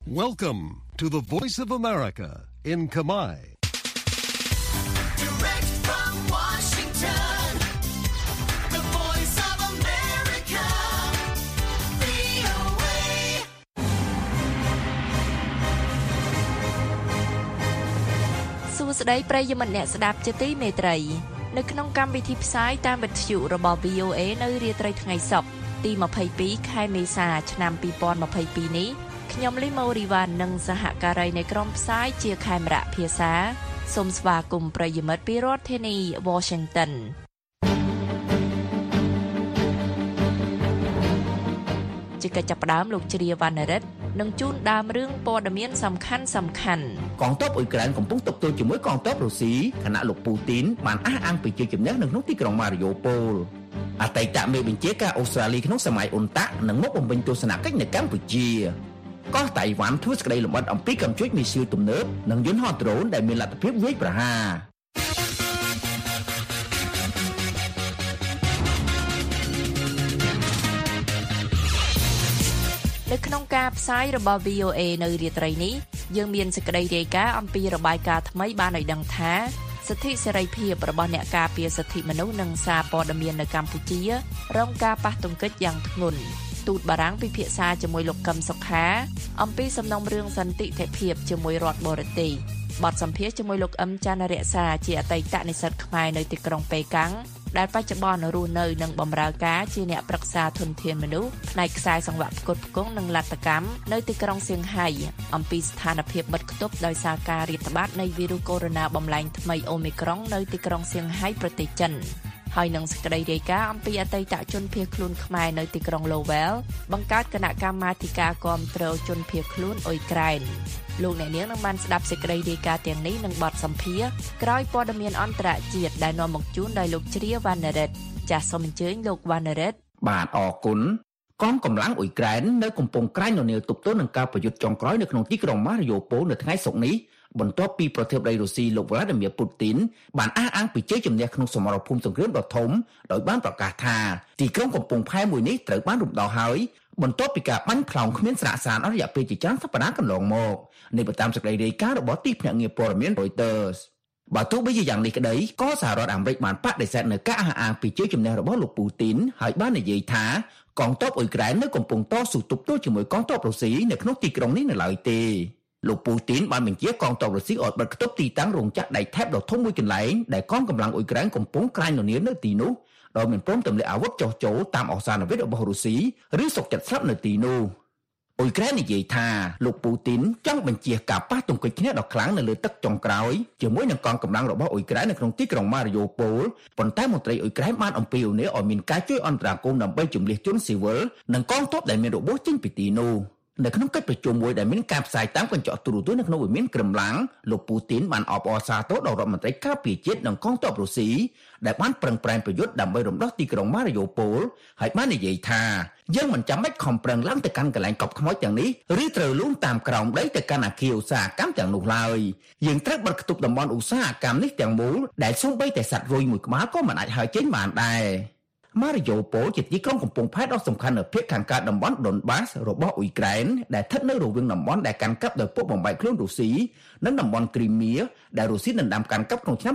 Welcome to the Voice of America in Khmer. Direct from Washington, the Voice of America, VOA. សួស្តីប្រិយមិត្តអ្នកស្ដាប់ជាទីមេត្រីនៅក្នុងកម្មវិធីផ្សាយតាមវិទ្យុរបស់ VOA នៅរាត្រីថ្ងៃសុក្រទី22ខែមេសាឆ្នាំ2022នេះខ្ញុំលីម៉ូរីវ៉ាន់និងសហការីនៃក្រុមផ្សាយជាខេមរៈភាសាសូមស្វាគមន៍ប្រិយមិត្តពីរដ្ឋធានី Washington ជាកិច្ចចាប់ផ្ដើមលោកជ្រាវណ្ណរិទ្ធនឹងជូនដើមរឿងព័ត៌មានសំខាន់កងទ័ពអ៊ុយក្រែនកំពុងតបទល់ជាមួយកងទ័ពរុស្ស៊ីខណៈលោកពូទីនបានអះអាងពីជ័យជំនះនៅក្នុងទីក្រុងម៉ារីយ៉ូប៉ូលអតីតមេបញ្ជាការអូស្ត្រាលីក្នុងសម័យអ៊ុនតាក់នឹងមកបំពេញទស្សនកិច្ចនៅកម្ពុជាកោះតៃវ៉ាន់ធ្វើសេចក្តីលម្អិតអំពីកម្មជួចមីស៊ីលទំនើបនិងយន្តហោះដ្រូនដែលមានលទ្ធភាពវាយប្រហារនៅក្នុងការផ្សាយរបស់ VOA នៅរាត្រីនេះយើងមានសេចក្តីរាយការណ៍អំពីរបាយការណ៍ថ្មីបានឲ្យដឹងថាសិទ្ធិសេរីភាពរបស់អ្នកការពារសិទ្ធិមនុស្សនិងសារព័ត៌មាននៅកម្ពុជារងការប៉ះទង្គិចយ៉ាងធ្ងន់ទូតបារាំងពិភាក្សាជាមួយលោកកឹមសុខាអំពីសំណុំរឿងសន្តិភាពជាមួយរដ្ឋបរទេសបទសម្ភាសន៍ជាមួយលោកអឹមច័ន្ទរក្សាជាអតីតនិស្សិតខ្មែរនៅទីក្រុងប៉េកាំងដែលបច្ចុប្បន្នរស់នៅនិងបម្រើការជាអ្នកប្រឹក្សាធនធានមនុស្សផ្នែកខ្សែសង្វាក់ផ្គត់ផ្គង់និងលទ្ធកម្មនៅទីក្រុងសៀងហៃអំពីស្ថានភាពបិទគប់ដោយសារការរាតត្បាតនៃវីរុសកូវីដ -19 បំលែងថ្មីអូមីក្រុងនៅទីក្រុងសៀងហៃប្រទេសចិនហើយនឹងសេចក្តីរាយការណ៍អំពីអតីតជនភៀសខ្លួនខ្មែរនៅទីក្រុង Lowell បង្កើតគណៈកម្មាធិការគាំទ្រជនភៀសខ្លួនអ៊ុយក្រែនលោកអ្នកនាងនឹងបានស្ដាប់សេចក្តីរាយការណ៍ទាំងនេះនិងបទសម្ភាសន៍ក្រោយព័ត៌មានអន្តរជាតិដែលនាំមកជូនដោយលោកជ្រាវណ្ណរិទ្ធចាសសូមអញ្ជើញលោកវណ្ណរិទ្ធបាទអរគុណកងកម្លាំងអ៊ុយក្រែននៅកំពុងក្រាញននាលទប់ទល់នឹងការប្រយុទ្ធចុងក្រោយនៅក្នុងទីក្រុងម៉ារីយ៉ូប៉ូលនៅថ្ងៃសុក្រនេះបន្ទាប់ពីប្រធានាធិបតីរុស្ស៊ីលោក Vladimir Putin បានអះអាងពីជ័យជំនះក្នុងសមរភូមិសង្គ្រាមដ៏ធំដោយបានប្រកាសថាទីក្រុងកំពង់ផែមួយនេះត្រូវបានរំដោះហើយបន្ទាប់ពីការបាញ់ខ្លោងគ្មានស្រាកស្រានអស់រយៈពេលជាច្រើនសប្តាហ៍កន្លងមកនេះបើតាមសេចក្តីរាយការណ៍របស់ទីភ្នាក់ងារព័ត៌មាន Reuters បើទោះបីជាយ៉ាងនេះក្តីក៏សហរដ្ឋអាមេរិកបានបដិសេធនៅការអះអាងពីជ័យជំនះរបស់លោក Putin ហើយបាននិយាយថាកងទ័ពអ៊ុយក្រែននៅកំពុងតស៊ូទប់ទល់ជាមួយកងទ័ពរុស្ស៊ីនៅក្នុងទីក្រុងនេះនៅឡើយទេលោកពូទីនបានបញ្ជាកងទ័ពរុស្ស៊ីឲ្យបិទគប់ទីតាំងរោងចក្រដែកថែបដ៏ធំមួយកន្លែងដែលកងកម្លាំងអ៊ុយក្រែនកំពុងក្រាញននាលនៅទីនោះដោយមិនព្រមទម្លាក់អាវុធចុះចូលតាមអសានវិទ្យរបស់រុស្ស៊ីឬសុកចិត្តស្លាប់នៅទីនោះអ៊ុយក្រែននិយាយថាលោកពូទីនចង់បញ្ជាការប៉ះទង្គិចគ្នាដ៏ខ្លាំងនៅលើទឹកចុងក្រោយជាមួយនឹងកងកម្លាំងរបស់អ៊ុយក្រែននៅក្នុងទីក្រុងម៉ារីយ៉ូប៉ូលប៉ុន្តែមន្ត្រីអ៊ុយក្រែនបានអំពាវនាវឲ្យមានការជួយអន្តរាគមន៍ដើម្បីជម្លៀសជនស៊ីវិលនិងកងទ័ពដែលមានរបួសចេញពីទីនោះនៅក្នុងកិច្ចប្រជុំមួយដែលមានការផ្សាយតាមកញ្ចក់ទូរទស្សន៍នៅក្នុងវិមានក្រឹមឡាំងលោកពូទីនបានអបអរសាទរដល់រដ្ឋមន្ត្រីការពារជាតិនិងកងទ័ពរុស្ស៊ីដែលបានប្រឹងប្រែងប្រយុទ្ធដើម្បីរំដោះទីក្រុងម៉ារីយ៉ូប៉ូលហើយបាននិយាយថាយើងមិនចាំបាច់ខំប្រឹងឡើងទៅកាន់កន្លែងកប់ខ្មោចទាំងនេះឬត្រូវលូនតាមក្រោមដីទៅកាន់អគារឧស្សាហកម្មទាំងនោះឡើយយើងត្រូវបិទគប់តំបន់ឧស្សាហកម្មនេះទាំងមូលដែលសូម្បីតែសត្វរុយមួយក្បាលក៏មិនអាចហើរចេញបានដែរម៉ារីយ៉ូប៉ូលជាទីក្រុងកំពង់ផែដ៏សំខាន់នៅភាគខាងកើតតំបន់ដុនបាសរបស់អ៊ុយក្រែនដែលស្ថិតនៅរវាងតំបន់ដែលកាន់កាប់ដោយពួកបំបែកខ្លួនរុស្ស៊ីនិងតំបន់គ្រីមៀដែលរុស្ស៊ីដណ្ដើមកាន់កាប់ក្នុងឆ្នាំ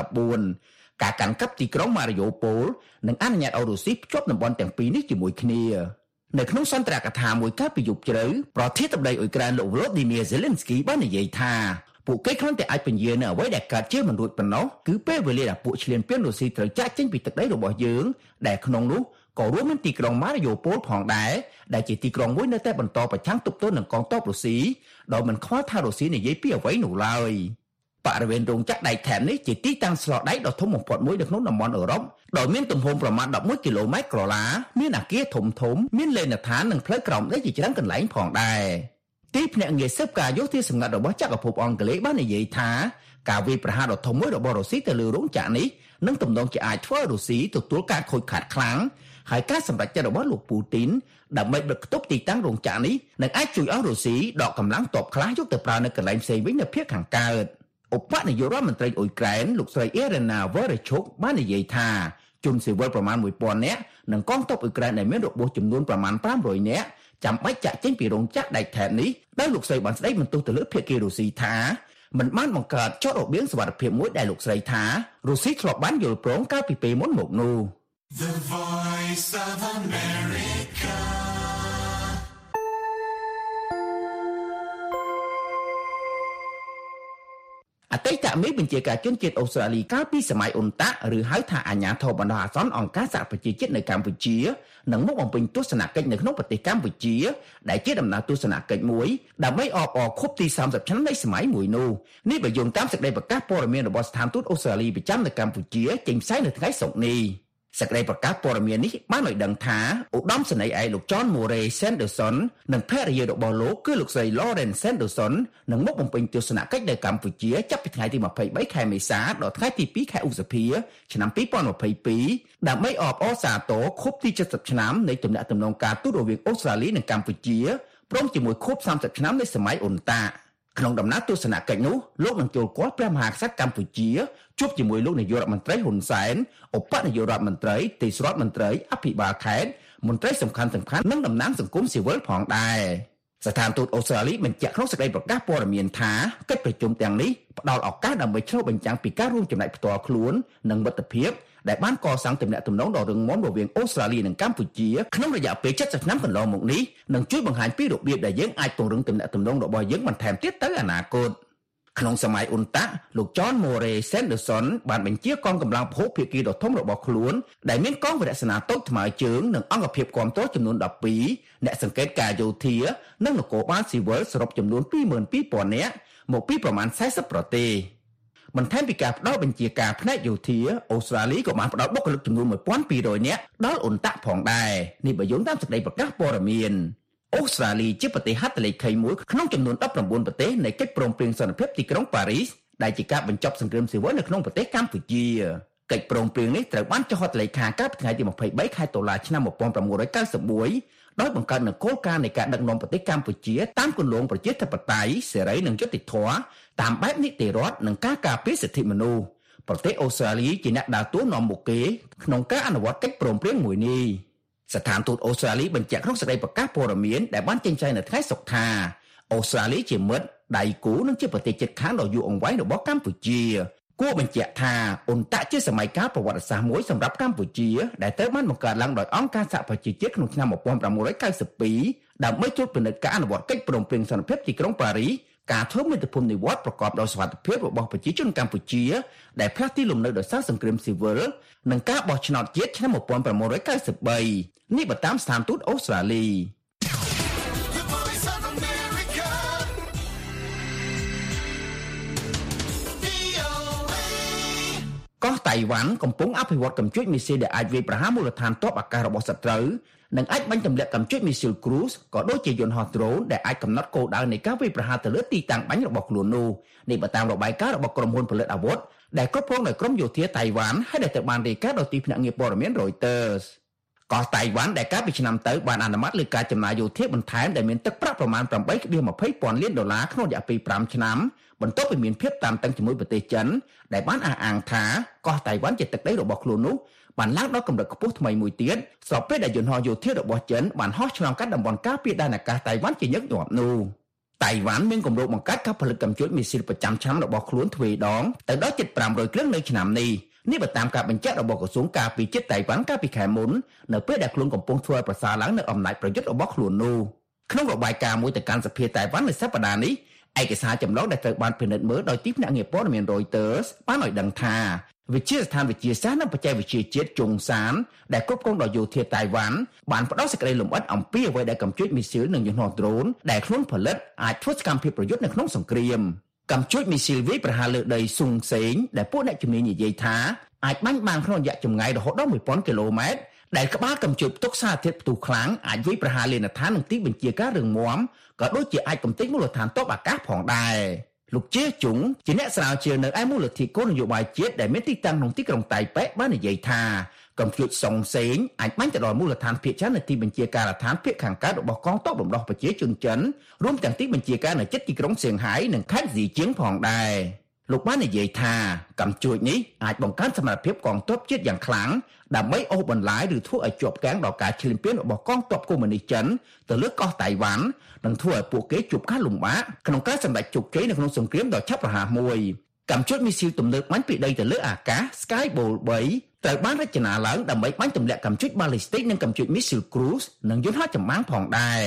2014ការកាន់កាប់ទីក្រុងម៉ារីយ៉ូប៉ូលនឹងអនុញ្ញាតឲ្យរុស្ស៊ីភ្ជាប់តំបន់ទាំងពីរនេះជាមួយគ្នានៅក្នុងសន្ទរកថាមួយកាលពីយប់ជ្រៅប្រធានាធិបតីអ៊ុយក្រែនលោក Volodymyr Zelensky បាននិយាយថាពួកគេគ្រាន់តែអាចពន្យានៅអ្វីដែលកើតជាមិនរួចប៉ុណ្ណោះគឺពេលវេលាដែលពួកឈ្លានពានរុស្ស៊ីត្រូវចាកចេញពីទឹកដីរបស់យើងដែលក្នុងនោះក៏រួមមានទីក្រុងម៉ារីយ៉ូប៉ូលផងដែរដែលជាទីក្រុងមួយនៅតែបន្តប្រឆាំងទប់ទល់នឹងកងទ័ពរុស្ស៊ីដោយមិនខ្វល់ថារុស្ស៊ីនិយាយពីអ្វីនោះឡើយបរិវេណរោងចក្រដែកថែបនេះជាទីតាំងស្លដែកដ៏ធំបំផុតមួយនៅក្នុងតំបន់អឺរ៉ុបដោយមានទំហំប្រមាណ11គីឡូម៉ែត្រក្រឡាមានអគារធំធំមានលេនដ្ឋាននិងផ្លូវក្រោមដីជាច្រើនកន្លែងផងដែរទីភ្នាក់ងារស៊ើបការយោធាសម្ងាត់របស់ចក្រភពអង់គ្លេសបាននិយាយថាការវាយប្រហារដ៏ធំមួយរបស់រុស្ស៊ីទៅលើរោងចក្រនេះនឹងទំនងជាអាចធ្វើឲ្យរុស្ស៊ីទទួលការខូចខាតខ្លាំងហើយការសម្រេចចិត្តរបស់លោកពូទីនដើម្បីបិទគប់ទីតាំងរោងចក្រនេះនឹងអាចជួយឲ្យរុស្ស៊ីដកកម្លាំងទ័ពខ្លះយកទៅប្រើនៅកន្លែងផ្សេងវិញនៅភាគខាងកើតឧបនាយករដ្ឋមន្ត្រីអ៊ុយក្រែនលោកស្រី Irina Vereshchuk បាននិយាយថាជនស៊ីវិលប្រមាណ 1000 នាក់និងកងទ័ពអ៊ុយក្រែនដែលមានរបួសចំនួនប្រមាណ500នាក់ចាំបាច់ចាក់ចេញពីរោងចក្រដែកថែបនេះដោយលោកស្រីបានស្ដីបន្ទោសទៅលើភាគីរុស្ស៊ីថាមិនបានបង្កើតចររបៀងសុវត្ថិភាពមួយដែលលោកស្រីថារុស្ស៊ីធ្លាប់បានយល់ព្រមកាលពីពេលមុនមកនោះ The Voice of America. អតីតមេបញ្ជាការជនជាតិអូស្ត្រាលីកាលពីសម័យអ៊ុនតាក់ឬហៅថាអាញាធរបណ្ដោះអាសន្នអង្គការសហប្រជាជាតិនៅកម្ពុជានឹងមកបំពេញទស្សនកិច្ចនៅក្នុងប្រទេសកម្ពុជាដែលជាដំណើរទស្សនកិច្ចមួយដើម្បីអបអរខួបទី30ឆ្នាំនៃសម័យមួយនោះនេះបើយោងតាមសេចក្តីប្រកាសព័ត៌មានរបស់ស្ថានទូតអូស្ត្រាលីប្រចាំនៅកម្ពុជាចេញផ្សាយនៅថ្ងៃសុក្រនេះសេចក្តីប្រកាសព័ត៌មាននេះបានឲ្យដឹងថាឧត្តមសេនីយ៍ឯកលោក John Murray Sanderson និងភរិយារបស់លោកគឺលោកស្រី Lauren Sanderson នឹងមកបំពេញទស្សនកិច្ចនៅកម្ពុជាចាប់ពីថ្ងៃទី23ខែមេសាដល់ថ្ងៃទី2ខែឧសភាឆ្នាំ2022ដើម្បីអបអរសាទរខួបទី70ឆ្នាំនៃទំនាក់ទំនងការទូតរវាងអូស្ត្រាលីនិងកម្ពុជាព្រមជាមួយខួប30ឆ្នាំនៃសម័យអ៊ុនតាក់ក្នុងដំណើរទស្សនកិច្ចនោះលោកនឹងចូលគាល់ព្រះមហាក្សត្រកម្ពុជាជួបជាមួយលោកនាយករដ្ឋមន្ត្រីហ៊ុនសែនឧបនាយករដ្ឋមន្ត្រីទេសរដ្ឋមន្ត្រីអភិបាលខេត្តមន្ត្រីសំខាន់ៗនិងតំណាងសង្គមស៊ីវិលផងដែរស្ថានទូតអូស្ត្រាលីបញ្ជាក់ក្នុងសេចក្តីប្រកាសព័ត៌មានថាកិច្ចប្រជុំទាំងនេះផ្ដល់ឱកាសដើម្បីឆ្លុះបញ្ចាំងពីការរួមចំណែកផ្ទាល់ខ្លួននិងមិត្តភាពដែលបានកសាងទំនាក់ទំនងដ៏រឹងមាំរវាងអូស្ត្រាលីនិងកម្ពុជាក្នុងរយៈពេល70ឆ្នាំកន្លងមកនេះនឹងជួយបង្ហាញពីរបៀបដែលយើងអាចពង្រឹងទំនាក់ទំនងរបស់យើងបន្ថែមទៀតទៅអនាគតក្នុងសម័យអ៊ុនតាក់លោក John Murray Sanderson បានបញ្ជាកងកម្លាំងភូមិភាគីដ៏ធំរបស់ខ្លួនដែលមានកងវរសេនាតូចថ្មើរជើងនិងអង្គភាពគាំទ្រចំនួន12អ្នកសង្កេតការយោធានិងនគរបាលស៊ីវិលសរុបចំនួន 22,000 នាក់មកពីប្រមាណ40ប្រទេសបន្ថែមពីការផ្ដល់បញ្ជាការផ្នែកយោធាអូស្ត្រាលីក៏បានផ្ដល់បុគ្គលិកចំនួន 1,200 នាក់ដល់អ៊ុនតាក់ផងដែរនេះបើយោងតាមសេចក្តីប្រកាសព័ត៌មានអូស្ត្រាលីជាប្រទេសហត្ថលេខីមួយក្នុងចំនួន19ប្រទេសនៃកិច្ចព្រមព្រៀងសន្តិភាពទីក្រុងប៉ារីសដែលជាការបញ្ចប់សង្គ្រាមស៊ីវិលនៅក្នុងប្រទេសកម្ពុជាកិច្ចព្រមព្រៀងនេះត្រូវបានចុះហត្ថលេខាកាលពីថ្ងៃទី23ខែតុលាឆ្នាំ1991ដោយបង្កើតនូវគោលការណ៍នៃការដឹកនាំប្រទេសកម្ពុជាតាមគន្លងប្រជាធិបតេយ្យសេរីនិងយុត្តិធម៌តាមបែបនីតិរដ្ឋនិងការការពារសិទ្ធិមនុស្សប្រទេសអូស្ត្រាលីជាអ្នកដើរតួនាំមុខគេក្នុងការអនុវត្តកិច្ចព្រមព្រៀងមួយនេះស្ថានទូតអូស្ត្រាលីបញ្ជាក់ក្នុងសេចក្តីប្រកាសព័ត៌មានដែលបានចេញផ្សាយនៅថ្ងៃសុក្រថាអូស្ត្រាលីជាមិត្តដៃគូនិងជាប្រទេសជិតខាងដ៏យូរអង្វែងរបស់កម្ពុជាគួរបញ្ជាក់ថាអ៊ុនតាក់ជាសម័យកាលប្រវត្តិសាស្ត្រមួយសម្រាប់កម្ពុជាដែលត្រូវបានបង្កើតឡើងដោយអង្គការសហប្រជាជាតិក្នុងឆ្នាំ1992ដើម្បីត្រួតពិនិត្យការអនុវត្តកិច្ចព្រមព្រៀងសន្តិភាពទីក្រុងប៉ារីសការធ្វើមាតុភូមិនិវត្តន៍ប្រកបដោយសុវត្ថិភាពរបស់ប្រជាជនកម្ពុជាដែលផ្លាស់ទីលំនៅដោយសារសង្គ្រាមស៊ីវិលនិងការបោះឆ្នោតជាតិឆ្នាំ1993នេះបើតាមស្ថានទូតអូស្ត្រាលី The Voice of America. VOA. កោះតៃវ៉ាន់កំពុងអភិវឌ្ឍកាំជ្រួចមីស៊ីលដែលអាចវាយប្រហារមូលដ្ឋានទ័ពអាកាសរបស់សត្រូវនិងអាចបាញ់ទម្លាក់កាំជ្រួចមីស៊ីល Cruise ក៏ដូចជាយន្តហោះ Drone ដែលអាចកំណត់គោលដៅនៃការវាយប្រហារទៅលើទីតាំងបាញ់របស់ខ្លួននោះនេះបើតាមរបាយការណ៍របស់ក្រុមហ៊ុនផលិតអាវុធដែលគ្រប់គ្រងដោយក្រមយោធាតៃវ៉ាន់ហើយដែលត្រូវបានរាយការណ៍ដោយទីភ្នាក់ងារព័ត៌មាន Reuters កោះតៃវ៉ាន់ដែលកាលពីឆ្នាំទៅបានអនុម័តលើការចំណាយយោធាបន្ថែមដែលមានទឹកប្រាក់ប្រមាណ $8.20 លានក្នុងរយៈពេល5ឆ្នាំបន្ទាប់ពីមានភាពតានតឹងជាមួយប្រទេសចិនដែលបានអះអាងថាកោះតៃវ៉ាន់ជាទឹកដីរបស់ខ្លួននោះបានឡើងដល់កម្រិតខ្ពស់ថ្មីមួយទៀតស្របពេលដែលយន្តហោះយោធារបស់ចិនបានហោះឆ្លងកាត់តំបន់ការពារដែនអាកាសតៃវ៉ាន់ជាញឹកញាប់នោះតៃវ៉ាន់មានគម្រោងបង្កើតការផលិតកាំជ្រួចមីស៊ីលប្រចាំឆ្នាំរបស់ខ្លួនទ្វេដងទៅដល់ជិត500គ្រឿងនៅឆ្នាំនេះនេះបើតាមការបញ្ជាក់របស់ក្រសួងការពារជាតិតៃវ៉ាន់កាលពីខែមុននៅពេលដែលខ្លួនកំពុងធ្វើឲ្យប្រសើរឡើងនៅអំណាចប្រយុទ្ធរបស់ខ្លួននោះក្នុងរបាយការណ៍មួយទៅកាន់សភាតៃវ៉ាន់នៅសប្តាហ៍នេះឯកសារចម្លងដែលត្រូវបានពិនិត្យមើលដោយទីភ្នាក់ងារព័ត៌មាន Reuters បានឲ្យដឹងថាវិទ្យាស្ថានវិទ្យាសាស្ត្រនិងបច្ចេកវិទ្យាជាតិជុងសានដែលគ្រប់គ្រងដោយយោធាតៃវ៉ាន់បានផ្ដល់សេចក្តីលម្អិតអំពីអ្វីដែលកាំជ្រួចមីស៊ីលនិងយន្តហោះ Drone ដែលខ្លួនផលិតអាចធ្វើសកម្មភាពប្រយុទ្ធនៅក្នុងសង្គ្រាមកាំជ្រួចមីស៊ីលវាយប្រហារលើដីស៊ុងសេងដែលពួកអ្នកជំនាញនិយាយថាអាចបាញ់បានក្នុងរយៈចម្ងាយរហូតដល់ 1000 គីឡូម៉ែត្រដែលក្បាលកាំជ្រួចផ្ទុកសារធាតុផ្ទុះខ្លាំងអាចវាយប្រហារលេនដ្ឋាននិងទីបញ្ជាការរឹងមាំក៏ដូចជាអាចកំទេចមូលដ្ឋានទ័ពអាកាសផងដែរលោកជាជុងជាអ្នកស្រាវជ្រាវនៅឯមូលនិធិគោលនយោបាយជាតិដែលមានទីតាំងក្នុងទីក្រុងតៃប៉េបាននិយាយថាកំជ្រួចសុងសេងអាចបាញ់ទៅដល់មូលដ្ឋានភាគច្រើននៅទីបញ្ជាការដ្ឋានភាគខាងកើតរបស់កងទ័ពរំដោះប្រជាជនចិនរួមទាំងទីបញ្ជាការនៅជិតទីក្រុងសៀងហៃនិងខេត្តហ្ស៊ីជៀងផងដែរលោកបាននិយាយថាកម្មជួចនេះអាចបង្កើនសមត្ថភាពកងទ័ពជាតិយ៉ាងខ្លាំងដើម្បីអូសបន្លាយឬធ្វើឲ្យជាប់គាំងដល់ការឈ្លានពានរបស់កងទ័ពកុម្មុយនីសចិនទៅលើកោះតៃវ៉ាន់និងធ្វើឲ្យពួកគេជួបការលំបាកក្នុងការសម្រេចជោគជ័យនៅក្នុងសង្គ្រាមដ៏ឆាប់រហ័សមួយកម្មជួចមីស៊ីលទំនើបបាញ់ពីដីទៅលើអាកាស Skybolt 3ត្រូវបានរចនាឡើងដើម្បីបាញ់ទម្លាក់កម្មជួច ballistic និងកម្មជួច missile cruise និងយន្តហោះចម្បាំងផងដែរ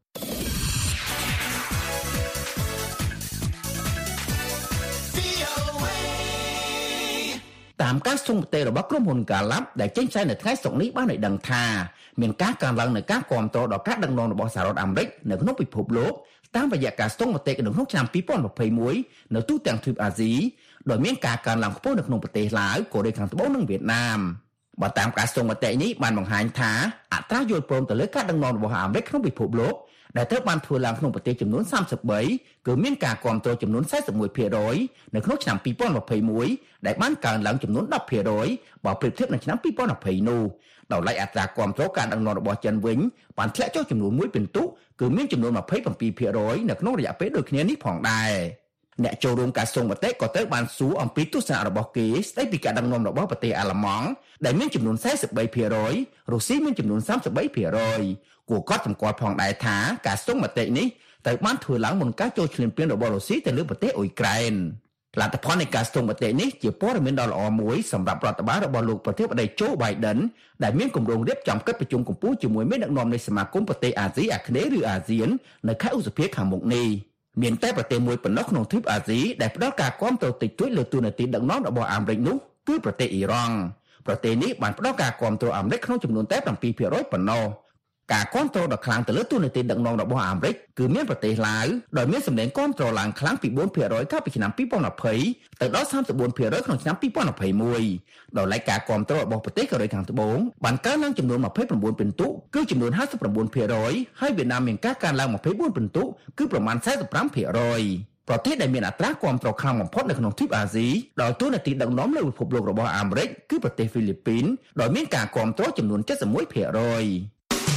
តាមការស្ទង់មតិរបស់ក្រុមហ៊ុន Gallup ដែលចេញផ្សាយនៅថ្ងៃសុក្រនេះបានឲ្យដឹងថាមានការកើនឡើងនៃការគាំទ្រដល់ការដឹកនាំរបស់សហរដ្ឋអាមេរិកនៅក្នុងពិភពលោកតាមរយៈការស្ទង់មតិក្នុងឆ្នាំ2021នៅទូទាំងទ្វីបអាស៊ីដោយមានការកើនឡើងខ្ពស់នៅក្នុងប្រទេសឡាវ កូរ៉េខាងត្បូងនិងវៀតណាមបើតាមការស្ទង់មតិនេះបានបង្ហាញថាអត្រាយល់ព្រមទៅលើការដឹកនាំរបស់អាមេរិកក្នុងពិភពលោកដែលត្រូវបានធ្វើឡើងក្នុងប្រទេសចំនួន33គឺមានការគាំទ្រចំនួន 41% នៅក្នុងឆ្នាំ2021ដែលបានកើនឡើងចំនួន 10% បើប្រៀបធៀបនឹងឆ្នាំ2020នោះដោយឡែកអត្រាគាំទ្រការដឹកនាំរបស់ចិនវិញបានធ្លាក់ចុះចំនួន1ពិន្ទុគឺមានចំនួន 27% នៅក្នុងរយៈពេលដូចគ្នានេះផងដែរអ្នកចូលរួមការស្ទង់មតិក៏ត្រូវបានសួរអំពីទស្សនៈរបស់គេស្ដីពីការដឹកនាំរបស់ប្រទេសអាល្លឺម៉ង់ដែលមានចំនួន 43% រុស្ស៊ីមានចំនួន 33%គួរកត់សម្គាល់ផងដែរថាការស្ទង់មតិនេះត្រូវបានធ្វើឡើងមុនការចូលឈ្លានពានរបស់រុស្ស៊ីទៅលើប្រទេសអ៊ុយក្រែនលទ្ធផលនៃការស្ទង់មតិនេះជាព័ត៌មានដ៏ល្អមួយសម្រាប់រដ្ឋបាលរបស់លោកប្រធានាធិបតី Joe Biden ដែលមានគម្រោងរៀបចំកិច្ចប្រជុំកម្ពុជាជាមួយមេដឹកនាំនៃសមាគមប្រទេសអាស៊ីអាគ្នេយ៍ឬអាស៊ាននៅខែឧសភាខាងមុខនេះមានតែប្រទេសមួយប៉ុណ្ណោះក្នុងទ្វីបអាស៊ីដែលផ្ដល់ការគាំទ្រតិចតួចលើទូនាទីដឹកនាំរបស់អាមេរិកនោះគឺប្រទេសអ៊ីរ៉ង់ប្រទេសនេះបានផ្ដល់ការគាំទ្រអាមេរិកក្នុងចំនួនតែ 7% ប៉ុណ្ណោះការគាំទ្រដ៏ខ្លាំងទៅលើទូនាទីដឹកនាំរបស់អាមេរិកគឺមានប្រទេសឡាវដោយមានសម្លេងគាំទ្រឡើងខ្លាំងពី 4% កាលពីឆ្នាំ2020ទៅដល់ 34% ក្នុងឆ្នាំ2021ដោយឡែកការគាំទ្ររបស់ប្រទេសកូរ៉េខាងត្បូងបានកើនឡើងចំនួន 29 ពិន្ទុគឺចំនួន 59% ហើយវៀតណាមមានការកើនឡើង 24 ពិន្ទុគឺប្រមាណ 45%ប្រទេសដែលមានអត្រាគាំទ្រខ្លាំងបំផុតនៅក្នុងទ្វីបអាស៊ីដោយទូនាទីដឹកនាំលើពិភពលោករបស់អាមេរិកគឺប្រទេសហ្វីលីពីនដោយមានការគាំទ្រចំនួន 71%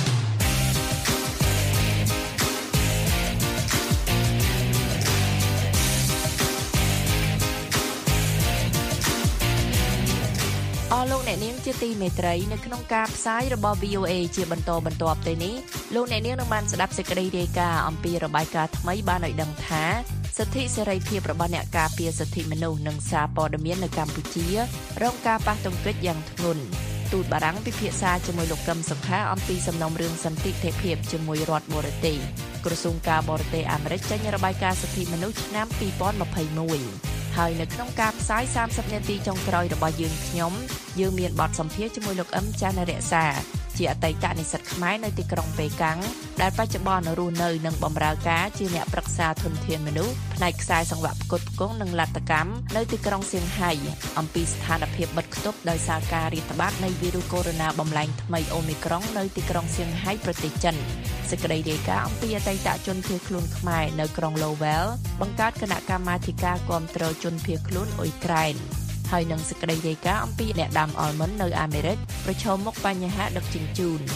អស់លោកអ្នកនាងជាទីមេត្រីនៅក្នុងការផ្សាយរបស់ VOA ជាបន្តបន្ទាប់ទៅនេះលោកអ្នកនាងនឹងបានស្ដាប់សេចក្តីរាយការណ៍អំពីរបាយការណ៍ថ្មីបានឲ្យដឹងថាសិទ្ធិសេរីភាពរបស់អ្នកការពារសិទ្ធិមនុស្សនិងសារព័ត៌មាននៅកម្ពុជារងការប៉ះទង្គិចយ៉ាងធ្ងន់ទូតបារាំងពិភាក្សាជាមួយលោកកឹមសុខាអំពីសំណុំរឿងសន្តិភាពជាមួយរដ្ឋបរទេសក្រសួងការបរទេសអាមេរិកចេញរបាយការណ៍សិទ្ធិមនុស្សឆ្នាំ2021ហើយនៅក្នុងការផ្សាយ30នាទីចុងក្រោយរបស់យើងមានបទសម្ភាសន៍ជាមួយលោកអឹមចាន់រក្សាជាអតីតនិស្សិតខ្មែរនៅទីក្រុងប៉េកាំងដែលបច្ចុប្បន្នរស់នៅនិងបម្រើការជាអ្នកប្រឹក្សាធនធានមនុស្សផ្នែកខ្សែសង្វាក់ផ្គត់ផ្គង់និងលទ្ធកម្មនៅទីក្រុងសៀងហៃអំពីស្ថានភាពបិទគប់ដោយសារការរាតត្បាតនៃវីរុសកូវីដ -19 បំលែងថ្មីអូមីក្រុងនៅទីក្រុងសៀងហៃប្រទេសចិនសេចក្តីរាយការណ៍អំពីអតីតជនភៀសខ្លួនខ្មែរនៅក្រុង Lowell បង្កើតគណៈកម្មាធិការគាំទ្រជនភៀសខ្លួនអ៊ុយក្រែនហើយនឹងសេចក្តីរាយការណ៍អំពីអ្នកដាំអាល់ម៉ុននៅអាមេរិកប្រឈមមុខបញ្ហាដឹកជញ្ជូន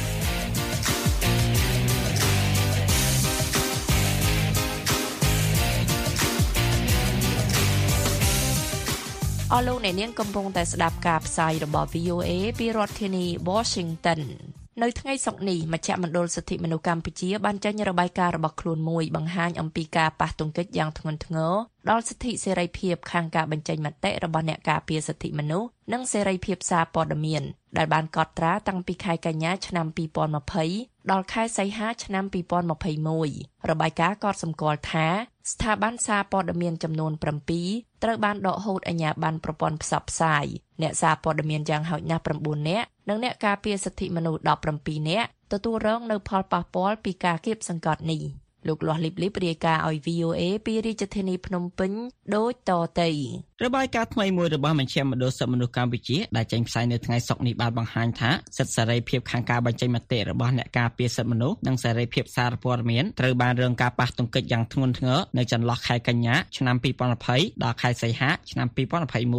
អស់លោកអ្នកនាងកំពុងតែស្ដាប់ការផ្សាយរបស់ VOA ពីរដ្ឋធានី Washington នៅថ្ងៃសុក្រនេះមជ្ឈមណ្ឌលសិទ្ធិមនុស្សកម្ពុជាបានចេញរបាយការណ៍របស់ខ្លួនមួយបង្ហាញអំពីការប៉ះទង្គិចយ៉ាងធ្ងន់ធ្ងរដល់សិទ្ធិសេរីភាពខាងការបញ្ចេញមតិរបស់អ្នកការពារសិទ្ធិមនុស្សនិងសេរីភាពសារព័ត៌មានដែលបានកត់ត្រាតាំងពីខែកញ្ញាឆ្នាំ2020ដល់ខែសីហាឆ្នាំ2021របាយការណ៍ក៏សម្គាល់ថាស្ថាប័នសារព័ត៌មានចំនួន7ត្រូវបានដកហូតអាជ្ញាប័ណ្ណប្រព័ន្ធផ្សព្វផ្សាយអ្នកសារព័ត៌មានយ៉ាងហោចណាស់9នាក់និងអ្នកការពារសិទ្ធិមនុស្ស17នាក់ទទួលរងនៅផលប៉ះពាល់ពីការគាបសង្កត់នេះលោកលាស់លីបលីបរាយការណ៍ឲ្យ VOA ពីរាជធានីភ្នំពេញដូចតទៅរបាយការណ៍ថ្មីមួយរបស់មជ្ឈមណ្ឌលសិទ្ធិមនុស្សកម្ពុជាដែលចេញផ្សាយនៅថ្ងៃសុក្រនេះបានបង្ហាញថាសិទ្ធិសេរីភាពខាងការបញ្ចេញមតិរបស់អ្នកការពារសិទ្ធិមនុស្សនិងសេរីភាពសារព័ត៌មានត្រូវបានរងការប៉ះទង្គិចយ៉ាងធ្ងន់ធ្ងរនៅចន្លោះខែកញ្ញាឆ្នាំ2020ដល់ខែសីហាឆ្នាំ2021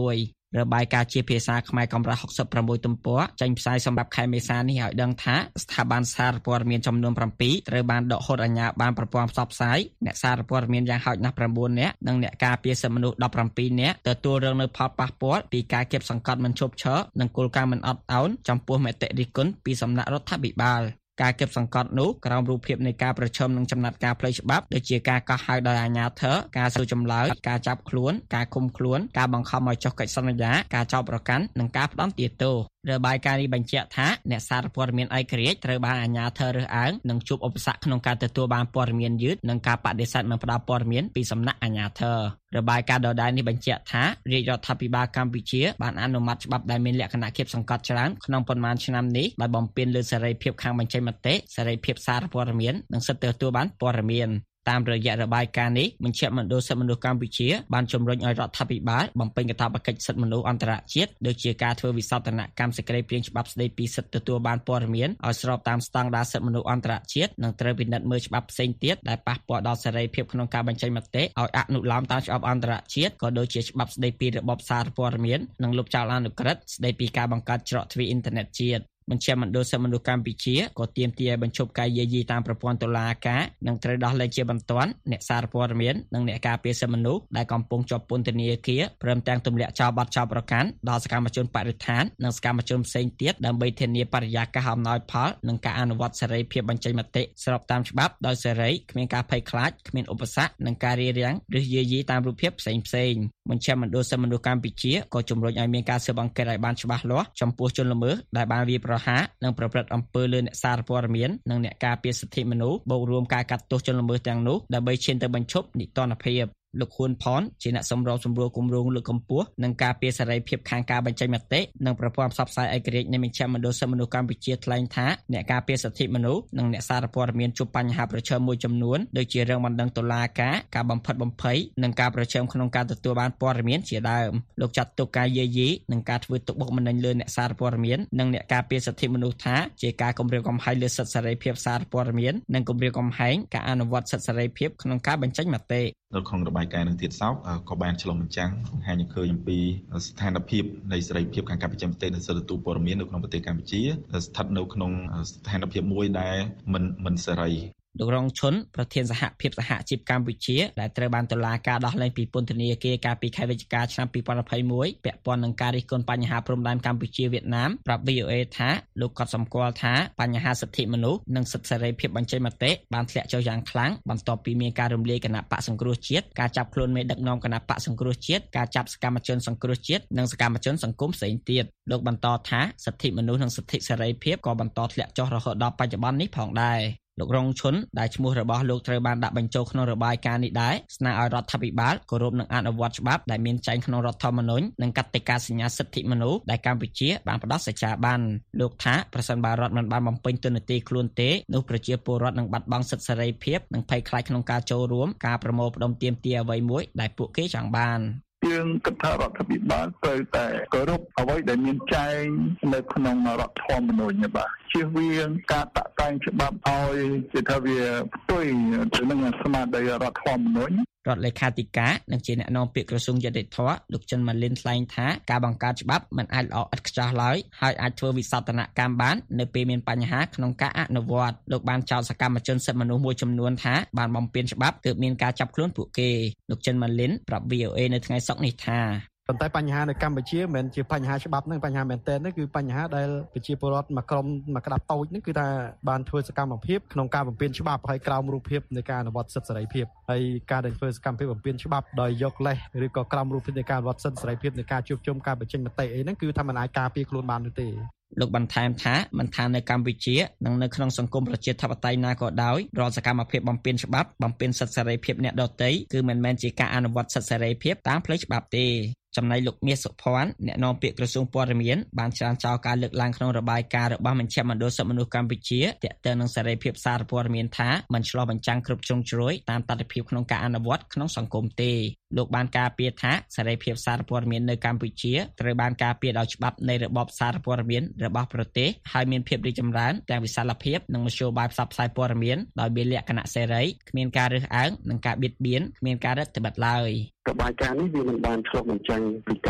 របាយការណ៍ជាភាសាខ្មែរកម្រិត66ទំព័រចេញផ្សាយសម្រាប់ខែមេសានេះឲ្យដឹងថាស្ថាប័នសារព័ត៌មានចំនួន7ត្រូវបានដកហូតអាជ្ញាប័ណ្ណប្រព័ន្ធផ្សព្វផ្សាយអ្នកសារព័ត៌មានយ៉ាងហោចណាស់9នាក់និងអ្នកការពារសិទ្ធិមនុស្ស17នាក់ទទួលរងនូវផលប៉ះពាល់ពីការគាបសង្កត់មិនឈប់ឈរនិងគោលការណ៍មិនអត់ឱនចំពោះមតិរិះគន់ពីសំណាក់រដ្ឋាភិបាលការគាបសង្កត់នោះក្រោមរូបភាពនៃការប្រឈមនឹងចំណាត់ការផ្លូវច្បាប់ដូចជាការកោះហៅដោយអាជ្ញាធរការសួរចម្លើយការចាប់ខ្លួនការឃុំខ្លួនការបង្ខំឲ្យចុះកិច្ចសន្យាការចោទប្រកាន់និងការផ្ដន្ទាទោសរបាយការណ៍នេះបញ្ជាក់ថាអ្នកសារព័ត៌មានឯករាជ្យត្រូវបានអាជ្ញាធររើសអើងនិងជួបឧបសគ្គក្នុងការទទួលបានព័ត៌មានយឺតនិងការបដិសេធមិនផ្ដល់ព័ត៌មានពីសំណាក់អាជ្ញាធររបាយការណ៍ដដែលនេះបញ្ជាក់ថារាជរដ្ឋាភិបាលកម្ពុជាបានអនុម័តច្បាប់ដែលមានលក្ខណៈគាបសង្កត់ច្រើនក្នុងប៉ុន្មានឆ្នាំនេះដោយបំពានលើសេរីភាពខាងបញ្ចេញមតិសេរីភាពសារព័ត៌មាននិងសិទ្ធិទទួលបានព័ត៌មានតាមរយៈរបាយការណ៍នេះមជ្ឈមណ្ឌលសិទ្ធិមនុស្សកម្ពុជាបានជំរុញឲ្យរដ្ឋាភិបាលបំពេញកាតព្វកិច្ចសិទ្ធិមនុស្សអន្តរជាតិដូចជាការធ្វើវិសោធនកម្មសេចក្តីព្រាងច្បាប់ស្តីពីសិទ្ធិទទួលបានព័ត៌មានឲ្យស្របតាមស្តង់ដារសិទ្ធិមនុស្សអន្តរជាតិនិងត្រូវពិនិត្យមើលច្បាប់ផ្សេងទៀតដែលប៉ះពាល់ដល់សេរីភាពក្នុងការបញ្ចេញមតិឲ្យអនុលោមតាមច្បាប់អន្តរជាតិក៏ដូចជាច្បាប់ស្តីពីរបបសារព័ត៌មាននិងលុបចោលអនុក្រឹត្យស្តីពីការបង្កើតច្រកទ្វារអ៊ីនធឺណិតជាតិមជ្ឈមណ្ឌលសិទ្ធិមនុស្សកម្ពុជាក៏ទាមទារឲ្យបញ្ឈប់ការយាយីតាមប្រព័ន្ធតុលាការនិងត្រូវដោះលែងជាបន្ទាន់អ្នកសារព័ត៌មាននិងអ្នកការពារសិទ្ធិមនុស្សដែលកំពុងជាប់ពន្ធនាគារព្រមទាំងទម្លាក់ចោលបទចោទប្រកាន់ដល់សកម្មជនបរិស្ថាននិងសកម្មជនផ្សេងទៀតដើម្បីធានាបរិយាកាសអំណោយផលនិងការអនុវត្តសេរីភាពបញ្ចេញមតិស្របតាមច្បាប់ដោយសេរីគ្មានការភ័យខ្លាចគ្មានឧបសគ្គនិងការរារាំងឬយាយីតាមរូបភាពផ្សេងៗមជ្ឈមណ្ឌលសិទ្ធិមនុស្សកម្ពុជាក៏ជំរុញឲ្យមានការស៊ើបអង្កេតឲ្យបានច្បាស់លាស់ចំពោះជនល្មើសដែលបានវាយប្រហារនិងប្រព្រឹត្តអំពើលើអ្នកសារព័ត៌មាននិងអ្នកការពារសិទ្ធិមនុស្សបូករួមការកាត់ទោសជនល្មើសទាំងនោះដើម្បីឈានទៅបញ្ឈប់និទានភាពលោកហ៊ុនផនជាអ្នកសម្របសម្រួលគម្រោងលើកកម្ពស់និងការពារសេរីភាពខាងការបញ្ចេញមតិនិងប្រព័ន្ធផ្សព្វផ្សាយឯករាជ្យនៃមជ្ឈមណ្ឌលសិទ្ធិមនុស្សកម្ពុជាថ្លែងថាអ្នកការពារសិទ្ធិមនុស្សនិងអ្នកសារព័ត៌មានជួបបញ្ហាប្រឈមមួយចំនួនដូចជារឿងបណ្ដឹងតុលាការការបំផិតបំភ័យនិងការប្រឈមក្នុងការទទួលបានព័ត៌មានជាដើមលោកចាត់ទុកការយាយីនិងការធ្វើទុកបុកម្នេញលើអ្នកសារព័ត៌មាននិងអ្នកការពារសិទ្ធិមនុស្សថាជាការគំរាមកំហែងលើសិទ្ធិសេរីភាពសារព័ត៌មាននិងគំរាមកំហែងការអនុវត្តសិទ្ធិសេរីភាពក្នុងការបញ្ចេញមតិនៅក្នុងរបាយការណ៍នឹងទៀតសោតក៏បានឆ្លុះបញ្ចាំងបង្ហាញឃើញអំពីស្ថានភាពនៃសេរីភាពខាងការបញ្ចេញមតិនិងសិទ្ធិទទួលព័ត៌មាននៅក្នុងប្រទេសកម្ពុជាស្ថិតនៅក្នុងស្ថានភាពមួយដែលមិនសេរីលោករងឈុនប្រធានសហភាពសហជីពកម្ពុជាដែលត្រូវបានតុលាការដោះលែងពីពន្ធនាគារកាលពីខែវិច្ឆិកាឆ្នាំ2021ពាក់ព័ន្ធនឹងការរិះគន់បញ្ហាព្រំដែនកម្ពុជាវៀតណាមប្រាប់ VOA ថាលោកក៏សម្គាល់ថាបញ្ហាសិទ្ធិមនុស្សនិងសិទ្ធិសេរីភាពបញ្ចេញមតិបានធ្លាក់ចុះយ៉ាងខ្លាំងបន្ទាប់ពីមានការរំលាយគណៈបកសង្គ្រោះជាតិការចាប់ខ្លួនមេដឹកនាំគណៈបកសង្គ្រោះជាតិការចាប់សកម្មជនសង្គ្រោះជាតិនិងសកម្មជនសង្គមផ្សេងទៀតលោកបន្តថាសិទ្ធិមនុស្សនិងសិទ្ធិសេរីភាពក៏បន្តធ្លាក់ចុះរហូតដល់បច្ចុប្បន្ននេះផងដែរលោករងឈុនដែលឈ្មោះរបស់លោកត្រូវបានដាក់បញ្ចូលក្នុងរបាយការណ៍នេះដែរស្នើឲ្យរដ្ឋាភិបាលគោរពនិងអនុវត្តច្បាប់ដែលមានចែងក្នុងរដ្ឋធម្មនុញ្ញនិងកតិកាសញ្ញាសិទ្ធិមនុស្សដែលកម្ពុជាបានផ្ដល់សច្ចាប័នលោកថាប្រសិនបើរដ្ឋមិនបានបំពេញតួនាទីខ្លួនទេនោះប្រជាពលរដ្ឋនឹងបាត់បង់សិទ្ធិសេរីភាពនិងភ័យខ្លាចក្នុងការចូលរួមការប្រមូលផ្ដុំទាមទារអ្វីមួយដែលពួកគេចង់បានយើងគិតថារដ្ឋាភិបាលត្រូវតែគោរពអ្វីដែលមានចែងនៅក្នុងរដ្ឋធម្មនុញ្ញបាទជៀសវាងការតាក់តែងច្បាប់ឲ្យជាថាវាផ្ទុយទៅនឹងស្មារតីរដ្ឋធម្មនុញ្ញរដ្ឋលេខាធិការនិងជាអ្នកនាំពាក្យក្រសួងយុតិធម៌លោកចិនម៉ាលីនថ្លែងថាការបង្កើតច្បាប់មិនអាចល្អឥតខ្ចោះឡើយហើយអាចធ្វើវិសោធនកម្មបាននៅពេលមានបញ្ហាក្នុងការអនុវត្តលោកបានចោទសកម្មជនសិទ្ធិមនុស្សមួយចំនួនថាបានបំពានច្បាប់ទើបមានការចាប់ខ្លួនពួកគេលោកចិនម៉ាលីនប្រាប់ VOA នៅថ្ងៃសុក្រនេះថាប៉ុន្តែបញ្ហានៅកម្ពុជាមិនមែនជាបញ្ហាច្បាប់នឹងបញ្ហាមែនទែនគឺបញ្ហាដែលប្រជាពលរដ្ឋមួយក្រុមមួយក្តាប់តូចហ្នឹងគឺថាបានធ្វើសកម្មភាពក្នុងការបំពានច្បាប់ហើយក្រោមរូបភាពនៃការអនុវត្តសិទ្ធិសេរីភាពហើយការដែលធ្វើសកម្មភាពបំពានច្បាប់ដោយយកលេសឬក៏ក្រោមរូបភាពនៃការអនុវត្តសិទ្ធិសេរីភាពនៃការជួបជុំការបញ្ចេញមតិអីហ្នឹងគឺថាមិនអាចការពារខ្លួនបាននោះទេលោកបន្ថែមថាមិនថានៅកម្ពុជានិងនៅក្នុងសង្គមប្រជាធិបតេយ្យណាក៏ដោយរាល់សកម្មភាពបំពានច្បាប់បំពានសិទ្ធិសេរីភាពអ្នកដទៃគឺមិនមែនជាការអនុវត្តសិទ្ធិសេរីភាពតាមផ្លូវច្បាប់ទេចំណែកលោកមាសសុភ័ណ្ឌអ្នកនាំពាក្យក្រសួងព័ត៌មានបានច្រានចោលការលើកឡើងក្នុងរបាយការណ៍របស់មជ្ឈមណ្ឌលសិទ្ធិមនុស្សកម្ពុជាទាក់ទងនឹងសេរីភាពសារព័ត៌មានថាមិនឆ្លោះបញ្ចាំងគ្រប់ជ្រុងជ្រោយតាមតថភាពក្នុងការអនុវត្តក្នុងសង្គមទេលោកបានការពារថាសេរីភាពសារព័ត៌មាននៅកម្ពុជាត្រូវបានការពារដោយច្បាប់នៃរបបសារព័ត៌មានរបស់ប្រទេសហើយមានភាពរីកចម្រើនទាំងវិសាលភាពនិងមធ្យោបាយផ្សព្វផ្សាយព័ត៌មានដោយមានលក្ខណៈសេរីគ្មានការរើសអើងនិងការបៀតបៀនគ្មានការរឹតបន្តឹងឡើយរបាយការណ៍នេះវាមិនបានឆ្លុះបញ្ចាំងពីការពិត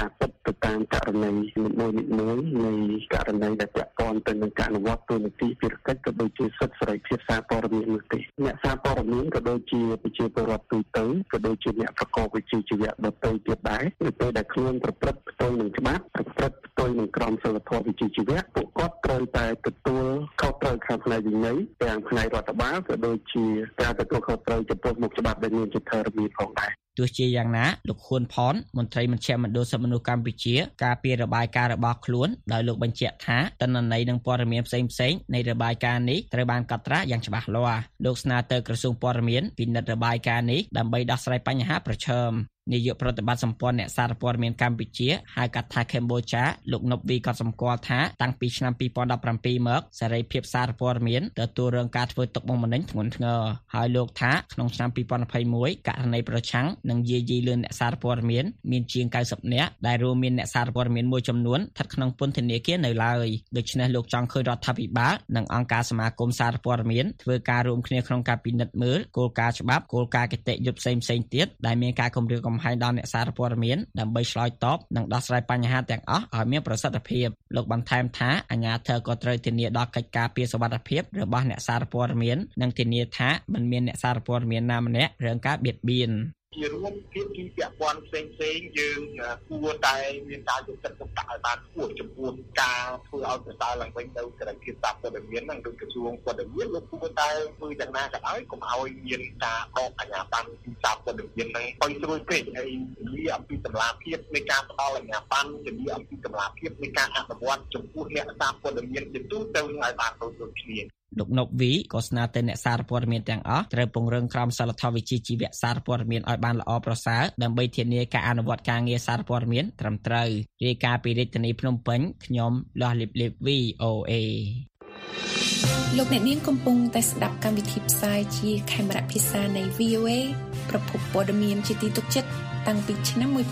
ទៅតាមករណីមួយនៃករណីដែលពាក់ព័ន្ធទៅនឹងការអនុវត្តទូនាទីភារកិច្ចក៏ដូចជាសិទ្ធិសេរីភាពសារព័ត៌មាននោះទេអ្នកសារព័ត៌មានក៏ដូចជាប្រជាពលរដ្ឋទូទៅក៏ដូចជាអ្នកប្រកបវិជ្ជាជីវៈដទៃទៀតដែរនៅពេលដែលខ្លួនប្រព្រឹត្តផ្ទុយនឹងច្បាប់ប្រព្រឹត្តផ្ទុយនឹងក្រមសីលធម៌វិជ្ជាជីវៈពួកគាត់ត្រូវតែទទួលខុសត្រូវខាងផ្នែកវិន័យទាំងផ្នែករដ្ឋបាលក៏ដូចជាការទទួលខុសត្រូវចំពោះមុខច្បាប់ដែលមានជាធរមានផងដែរទោះជាយ៉ាងណាលោកហ៊ុនផនមន្ត្រីមជ្ឈមណ្ឌលសិទ្ធិមនុស្សកម្ពុជាការពីរបាយការណ៍របស់ខ្លួនដោយលោកបញ្ជាក់ថាតនន័យនិងព័ត៌មានផ្សេងៗនៃរបាយការណ៍នេះត្រូវបានកត់ត្រាយ៉ាងច្បាស់លាស់លោកស្នើទៅក្រសួងព័ត៌មានពិនិត្យរបាយការណ៍នេះដើម្បីដោះស្រាយបញ្ហាប្រឈមនាយកប្រតិបត្តិសម្ព័ន្ធអ្នកសារព័ត៌មានកម្ពុជាហៅកាត់ថាកម្ពុជាលោកណុបវីក៏សម្គាល់ថាតាំងពីឆ្នាំ2017មកសេរីភាពសារព័ត៌មានទទួលរងការធ្វើទុកបុកម្នេញធ្ងន់ធ្ងរហើយលោកថាក្នុងឆ្នាំ2021ករណីប្រឆាំងនឹងយាយីលឿនអ្នកសារព័ត៌មានមានជាង90នាក់ដែលរួមមានអ្នកសារព័ត៌មានមួយចំនួនស្ថិតក្នុងពន្ធនាគារនៅឡើយដូច្នេះលោកចង់ឃើញរដ្ឋាភិបាលនិងអង្គការសមាគមសារព័ត៌មានធ្វើការរួមគ្នាក្នុងការពិនិត្យមើលគោលការណ៍ច្បាប់គោលការណ៍គតិយុត្តផ្សេងៗទៀតដែលមានការគម្រាមកំហែងដល់អ្នកសារព័ត៌មានដើម្បីឆ្លើយតបនិងដោះស្រាយបញ្ហាទាំងអស់ឲ្យមានប្រសិទ្ធភាពលោកបន្ថែមថាអាជ្ញាធរក៏ត្រូវធានាដល់កិច្ចការពារសុវត្ថិភាពរបស់អ្នកសារព័ត៌មាននិងធានាថាមិនមានអ្នកសារព័ត៌មានណាម្នាក់រងការបៀតបៀនជារួមភាគីពាក់ព័ន្ធផ្សេងយើងគួរតែមានការយកចិត្តទុកដាក់ឲ្យបានខ្ពស់ចំពោះការធ្វើឲ្យប្រសើរឡើងវិញនៅសេរីភាពសារព័ត៌មាននិងដូចក្រសួងព័ត៌មានលោកគួរតែធ្វើយ៉ាងណាក៏ដោយកុំឲ្យមានការដកអាជ្ញាប័ណ្ណពីសារព័ត៌មាននឹងឲ្យស្រួយពេកហើយនិយាយអំពីតម្លាភាពនៃការផ្ដល់អាជ្ញាប័ណ្ណនិយាយអំពីតម្លាភាពនៃការអនុវត្តចំពោះអ្នកសារព័ត៌មានជាទូទៅឲ្យបានដូចគ្នាលោកណុបវីក៏ស្នើទៅអ្នកសារព័ត៌មានទាំងអស់ត្រូវពង្រឹងក្រមសីលធម៌វិជ្ជាជីវៈសារព័ត៌មានឲ្យបានល្អប្រសើរដើម្បីធានាការអនុវត្តការងារសារព័ត៌មានត្រឹមត្រូវរាយការណ៍ពីរាជធានីភ្នំពេញខ្ញុំលាស់លីបលីប VOA លោកអ្នកនាងកំពុងតែស្ដាប់កម្មវិធីផ្សាយជាខេមរៈភាសានៃ VOA ប្រភពព័ត៌មានជាទីទុកចិត្តតាំងពីឆ្នាំ1955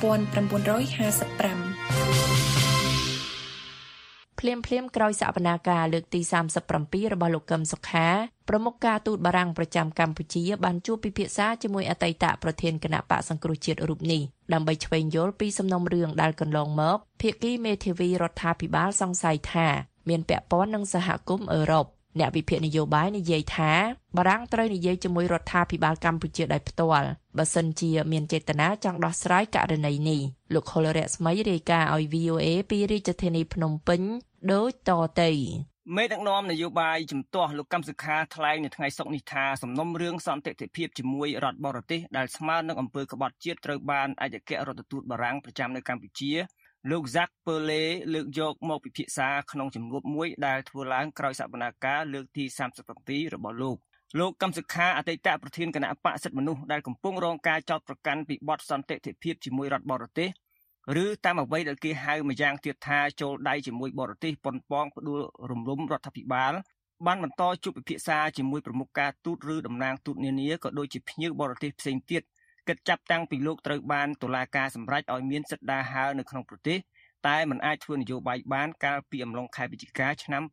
ភ្លាមក្រោយសវនាការលើកទី37របស់លោកកឹមសុខាប្រមុខការទូតបារាំងប្រចាំកម្ពុជាបានជួបពិភាក្សាជាមួយអតីតប្រធានគណៈបកសង្គ្រោះជាតិរូបនេះដើម្បីឆ្វេងយល់ពីសំណុំរឿងដែលកន្លងមកភាគីមេធាវីរដ្ឋាភិបាលសង្ស័យថាមានពាក់ព័ន្ធនឹងសហគមន៍អឺរ៉ុបអ្នកវិភាគនយោបាយនិយាយថាបារាំងត្រូវនិយាយជាមួយរដ្ឋាភិបាលកម្ពុជាដោយផ្ទាល់បើសិនជាមានចេតនាចង់ដោះស្រាយករណីនេះលោកខុលរស្មីរាយការណ៍ឲ្យ VOA ពីរាជធានីភ្នំពេញដូចតទៅមេដឹកនាំនយោបាយជំទាស់លោកកឹមសុខាថ្លែងនៅថ្ងៃសុក្រនេះថាសំណុំរឿងសន្តិភាពជាមួយរដ្ឋបរទេសដែលស្មើនឹងអំពើក្បត់ជាតិត្រូវបានឯកអគ្គរដ្ឋទូតបារាំងប្រចាំនៅកម្ពុជាលោក Jacques Perlet លើកយកមកពិភាក្សាក្នុងជំនួបមួយដែលធ្វើឡើងក្រោយសវនាការលើកទី37របស់លោកកឹមសុខាអតីតប្រធានគណៈបក្សសិទ្ធិមនុស្សដែលកំពុងរងការចោទប្រកាន់ពីបទសន្តិភាពជាមួយរដ្ឋបរទេសឬតាមអ្វីដែលគេហៅម្យ៉ាងទៀតថាចូលដៃជាមួយបរទេសប៉ុនប៉ងផ្ដួលរំលំរដ្ឋាភិបាលបានបន្តជួបពិភាក្សាជាមួយប្រមុខការទូតឬតំណាងទូតនានាក៏ដូចជាភ្ញៀវបរទេសផ្សេងទៀតគិតចាប់តាំងពីលោកត្រូវបានតុលាការសម្រេចឲ្យមានសិទ្ធិដើរហើរនៅក្នុងប្រទេសតែមិនអាចធ្វើនយោបាយបានកាលពីអំឡុងខែវិច្ឆិកាឆ្នាំ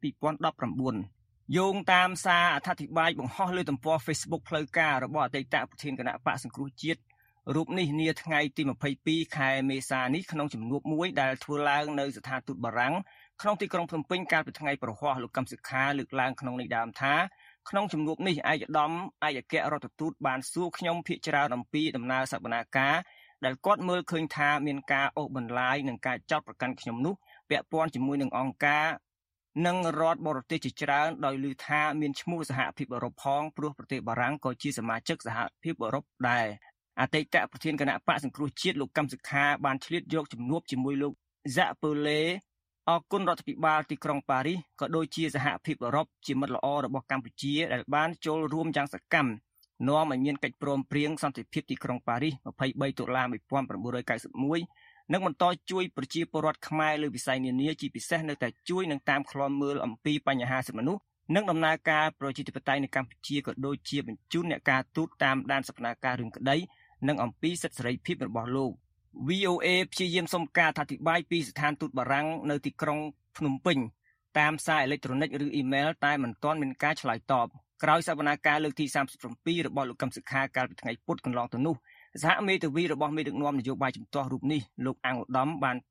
2019យោងតាមសារអត្ថាធិប្បាយបង្ហោះលើទំព័រ Facebook ផ្លូវការរបស់អតីតប្រធានគណៈបក្សសង្គ្រោះជាតិរូបនេះនាថ្ងៃទី22ខែមេសានេះក្នុងជំនួបមួយដែលធ្វើឡើងនៅស្ថានទូតបារាំងក្នុងទីក្រុងភ្នំពេញកាលពីថ្ងៃប្រហ័សលោកកឹមសុខាលើកឡើងក្នុងន័យដើមថាក្នុងជំនួបនេះឯកឧត្តមឯកអគ្គរដ្ឋទូតបានសួរខ្ញុំភាគច្រើនអំពីដំណើរសវនាការដែលគាត់មើលឃើញថាមានការអូសបន្លាយនិងការចោទប្រកាន់ខ្ញុំនោះពាក់ព័ន្ធជាមួយនឹងអង្គការនិងរដ្ឋបរទេសជាច្រើនដោយឮថាមានឈ្មោះសហភាពអឺរ៉ុបផងព្រោះប្រទេសបារាំងក៏ជាសមាជិកសហភាពអឺរ៉ុបដែរអតីតប្រធានគណៈបក្សសង្គ្រោះជាតិលោកកឹមសុខាបានឆ្លៀតយកជំនួបជាមួយលោក Jacques Perlet អគុណរដ្ឋាភិបាលទីក្រុងប៉ារីសក៏ដូចជាសហភាពអឺរ៉ុបជាមិត្តល្អរបស់កម្ពុជាដែលបានចូលរួមយ៉ាងសកម្មនាំឲ្យមានកិច្ចព្រមព្រៀងសន្តិភាពទីក្រុងប៉ារីស23តុលា1991និងបន្តជួយប្រជាពលរដ្ឋខ្មែរលើវិស័យនានាជាពិសេសនៅតែជួយនឹងតាមឃ្លាំមើលអំពីបញ្ហាសិទ្ធិមនុស្សនិងដំណើរការប្រជាធិបតេយ្យនៅកម្ពុជាក៏ដូចជាបញ្ជូនអ្នកការទូតតាមដានសកម្មភាពរឿងក្តីនិងអំពីសិទ្ធិសេរីភាពរបស់លោក VOA ព្យាយាមសុំការអធិប្បាយពីស្ថានទូតបារាំងនៅទីក្រុងភ្នំពេញតាមសារអេឡិចត្រូនិកឬអ៊ីមែលតែមិនទាន់មានការឆ្លើយតបក្រោយសវនាការលើកទី37របស់លោកកឹមសុខាកាលពីថ្ងៃពុធកន្លងទៅនោះសហមេធាវីរបស់មេដឹកនាំនយោបាយជំទាស់រូបនេះលោកអង្គឧត្តមបានប្រាប់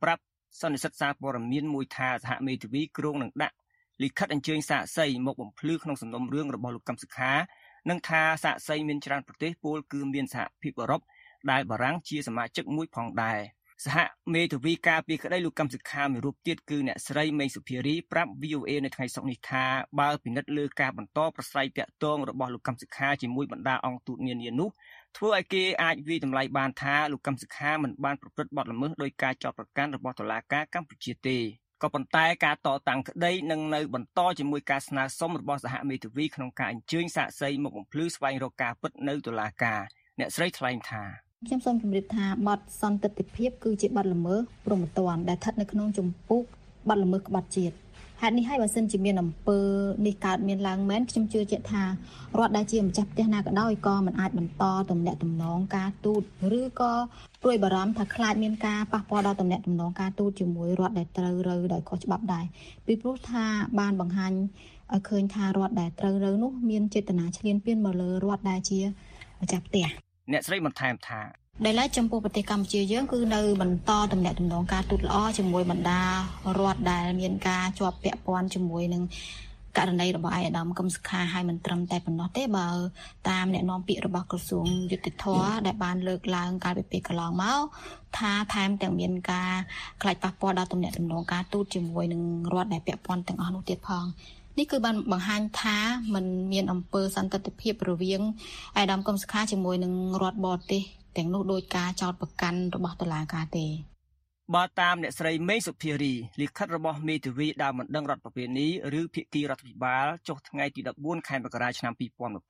សន្និសីទសារព័ត៌មានមួយថាសហមេធាវីគ្រងនឹងដាក់លិខិតអញ្ជើញសាក្សីមកបំភ្លឺក្នុងសំណុំរឿងរបស់លោកកឹមសុខានិងថាសាក្សីមានច្រើនប្រទេសពលគឺមានសហភាពអឺរ៉ុបដែលបារាំងជាសមាជិកមួយផងដែរសហមេធាវីការពីក្តីលោកកឹមសុខាមួយរូបទៀតគឺអ្នកស្រីមេងសុភារីប្រាប់ VOA នៅថ្ងៃសុក្រនេះថាបើពិនិត្យលើការបន្តប្រស្រ័យតាក់ទងរបស់លោកកឹមសុខាជាមួយបណ្ដាអង្គទូតនានានោះធ្វើឲ្យគេអាចវាយតម្លៃបានថាលោកកឹមសុខាមិនបានប្រព្រឹត្តបទល្មើសដោយការចោទប្រកាន់របស់តុលាការកម្ពុជាទេក៏ប៉ុន្តែការតតាំងក្តីនឹងនៅបន្តជាមួយការស្នើសុំរបស់សហមេធាវីក្នុងការអញ្ជើញសាក្សីមកបំភ្លឺស្វែងរកការពិតនៅតុលាការអ្នកស្រីថ្លែងថាខ្ញុំសូមជម្រាបថាបទសន្តិភាពគឺជាបទល្មើសព្រហ្មទណ្ឌដែលស្ថិតនៅក្នុងជំពូកបទល្មើសក្បត់ជាតិហេតុនេះហើយបើសិនជាមានអំពើនេះកើតមានឡើងមែនខ្ញុំជឿជាក់ថារដ្ឋដែលជាម្ចាស់ផ្ទះណាក៏ដោយក៏មិនអាចបន្តទំនាក់ទំនងការទូតឬក៏ព្រួយបារម្ភថាខ្លាចមានការប៉ះពាល់ដល់ទំនាក់ទំនងការទូតជាមួយរដ្ឋដែលត្រូវរើដោយខុសច្បាប់ដែរពីព្រោះថាបានបង្ហាញឲ្យឃើញថារដ្ឋដែលត្រូវរើនោះមានចេតនាឈ្លានពានមកលើរដ្ឋដែលជាម្ចាស់ផ្ទះអ្នកស្រីបន្ថែមថាដែលឡែកចំពោះប្រទេសកម្ពុជាយើងគឺនៅបន្តទំនាក់ទំនងការទូតល្អជាមួយបណ្ដារដ្ឋដែលមានការជាប់ពាក់ព័ន្ធជាមួយនឹងករណីរបស់ឯកឧត្តមកឹមសុខាហើយមិនត្រឹមតែប៉ុណ្ណោះទេបើតាមអ្នកនាំពាក្យរបស់ក្រសួងយុតិធម៌ដែលបានលើកឡើងកាលពីពេលកន្លងមកថាថែមទាំងមានការខ្លាចប៉ះពាល់ដល់ទំនាក់ទំនងការទូតជាមួយនឹងរដ្ឋដែលពាក់ព័ន្ធទាំងអស់នោះទៀតផងនេះគឺបានបង្ហាញថាมันមានអំពើសន្តិភាពរវាងឯកឧត្តមកឹមសុខាជាមួយនឹងរដ្ឋបរទេសទាំងនោះដោយការចោទប្រកាន់របស់តុលាការទេបើតាមអ្នកស្រីមេងសុភារីលិខិតរបស់មេធាវីដែលមិនដឹងរដ្ឋប្រពៃណីឬភាគីរដ្ឋាភិបាលចុះថ្ងៃទី14ខែមករាឆ្នាំ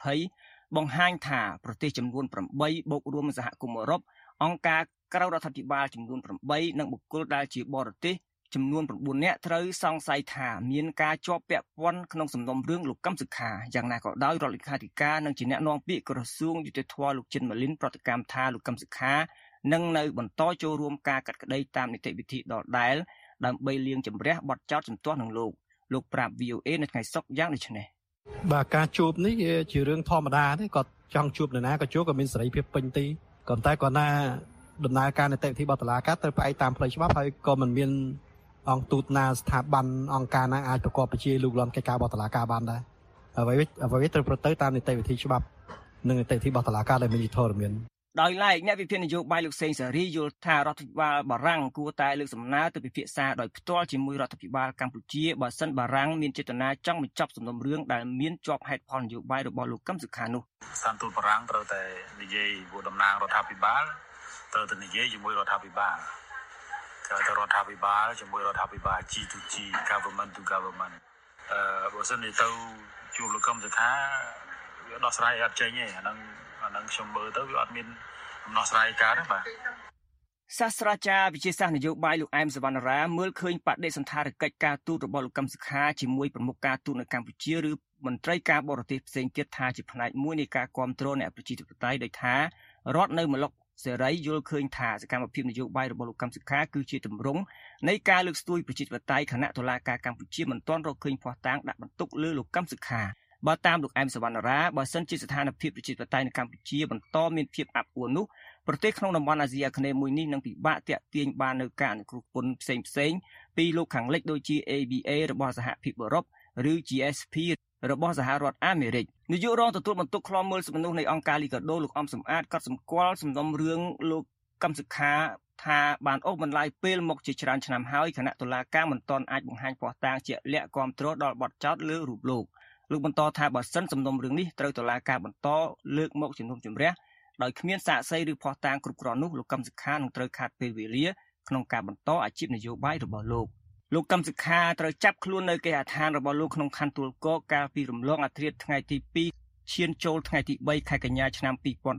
2020បង្ហាញថាប្រទេសចំនួន8បូករួមសហគមន៍អឺរ៉ុបអង្គការក្រៅរដ្ឋាភិបាលចំនួន8និងបុគ្គលដែលជាបរទេសចំនួន9នាក់ត្រូវសង្ស័យថាមានការជាប់ពាក់ព័ន្ធក្នុងសំណុំរឿងលោកកឹមសុខាយ៉ាងណាក៏ដោយរដ្ឋលេខាធិការនិងជាអ្នកនាំពាក្យក្រសួងយុតិធម៌លោកចិនម៉ាលីនប្រតិកម្មថាលោកកឹមសុខានឹងនៅបន្តចូលរួមការកាត់ក្តីតាមនីតិវិធីដដែលដើម្បីលាងជម្រះបទចោទជំទាស់នឹងលោកប្រាប់ VOA នៅថ្ងៃសុក្រយ៉ាងដូចនេះបាទការជួបនេះជារឿងធម្មតាទេគាត់ចង់ជួបនរណាក៏ជួបក៏មានសេរីភាពពេញទីក៏តែគាត់ណាដំណើរការនីតិវិធីរបស់តុលាការត្រូវផ្អែកតាមផ្លូវច្បាប់ហើយក៏មិនមានអង្គទូតណាស្ថាប័នអង្គការណាអាចប្រកបប្រជាលូកលាន់កិច្ចការរបស់តុលាការបានដែរអ្វីត្រូវប្រទៅតាមនីតិវិធីច្បាប់និងនីតិវិធីរបស់តុលាការដែលមានយុត្តិធម៌មានដោយឡែកអ្នកវិភាគនយោបាយលោកសេងសេរីយល់ថារដ្ឋាភិបាលបារាំងគួរតែលើកសំណើទៅពិភាក្សាដោយផ្ទាល់ជាមួយរដ្ឋាភិបាលកម្ពុជាបើសិនបារាំងមានចេតនាចង់បញ្ចប់សំណុំរឿងដែលមានជាប់ហេតុផលនយោបាយរបស់លោកកឹមសុខានោះសន្តិទូតបារាំងត្រូវតែនិយាយជាមួយតំណាងរដ្ឋាភិបាលត្រូវតែនិយាយជាមួយរដ្ឋាភិបាលត្រូវតែរដ្ឋាភិបាលជាមួយរដ្ឋាភិបាល G to G government to government បើសិនជាទៅជួបលោកកឹមសុខាវាដោះស្រាយអត់ចេញទេអាហ្នឹងខ្ញុំមើលទៅវាអត់មានដំណោះស្រាយកើតទេបាទសាស្ត្រាចារ្យវិទ្យាសាស្ត្រនយោបាយលោកអែមសវណ្ណរាមើលឃើញបដិសណ្ឋារកិច្ចការទូតរបស់លោកកឹមសុខាជាមួយប្រមុខការទូតនៅកម្ពុជាឬមន្ត្រីការបរទេសផ្សេងទៀតថាជាផ្នែកមួយនៃការគ្រប់គ្រងអ្នកប្រជាធិបតេយ្យដោយថារដ្ឋនៅម្លុកសេរីយល់ឃើញថាសកម្មភាពនយោបាយរបស់លោកកឹមសុខាគឺជាទម្រង់នៃការលើកស្ទួយប្រជាធិបតេយ្យខណៈតុលាការកម្ពុជាមិនទាន់រកឃើញភស្តុតាងដាក់បន្ទុកលើលោកកឹមសុខាបើតាមលោកអែមសវណ្ណរាបើសិនជាស្ថានភាពប្រជាធិបតេយ្យនៅកម្ពុជាបន្តមានភាពអាប់អួរនោះប្រទេសក្នុងតំបន់អាស៊ីអាគ្នេយ៍មួយនេះនឹងពិបាកទាក់ទាញបាននូវការអនុគ្រោះពន្ធផ្សេងៗពីលោកខាងលិចដូចជា ABA របស់សហភាពអឺរ៉ុបឬ GSP របស់សហរដ្ឋអាមេរិកនាយករងទទួលបន្ទុកឃ្លាំមើលសិទ្ធិមនុស្សនៃអង្គការលីកាដូលោកអំសំអាតក៏សម្គាល់សំណុំរឿងលោកកឹមសុខាថាបានអូសបន្លាយពេលមកជាច្រើនឆ្នាំហើយគណៈតុលាការមិនទាន់អាចបង្ហាញភស្តុតាងជាក់លាក់គ្រប់គ្រងដល់បទចោទលើរូបលោកបន្តថាបើសិនសំណុំរឿងនេះត្រូវតុលាការបន្តលើកមកជំនុំជម្រះដោយគ្មានសាក្សីឬភស្តុតាងគ្រប់គ្រាន់នោះលោកកឹមសុខានឹងត្រូវខាត់ពេលវេលាក្នុងការបន្តអាជីពនយោបាយរបស់លោកកឹមសុខាត្រូវចាប់ខ្លួននៅគេហដ្ឋានរបស់លោកក្នុងខណ្ឌទួលគោកកាលពីរំលងអាធ្រាត្រថ្ងៃទី2ឈានចូលថ្ងៃទី3ខែកញ្ញាឆ្នាំ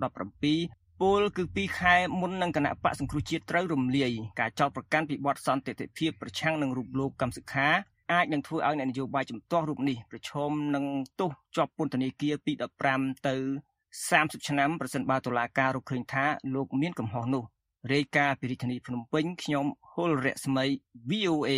2017ពលគឺ2ខែមុននឹងគណៈបកសង្គ្រោះជាតិត្រូវរំលាយការចោទប្រកាន់ពីបទសន្តិភាពប្រឆាំងនឹងរូបលោកកឹមសុខាអាចនឹងធ្វើឲ្យអ្នកនយោបាយជំទាស់រូបនេះប្រឈមនឹងទោសជាប់ពន្ធនាគារពី15ទៅ30ឆ្នាំប្រសិនបើតុលាការរកឃើញថាលោកមានកំហុសនោះរាយការណ៍ពីរាជធានីភ្នំពេញខ្ញុំហុលរស្មី VOA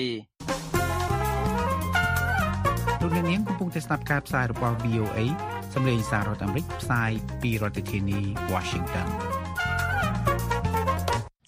លោកអ្នកនាងកំពុងតែស្ដាប់ការផ្សាយរបស់ VOA សម្លេងសាររដ្ឋអាមេរិកផ្សាយពីរដ្ឋធានី Washington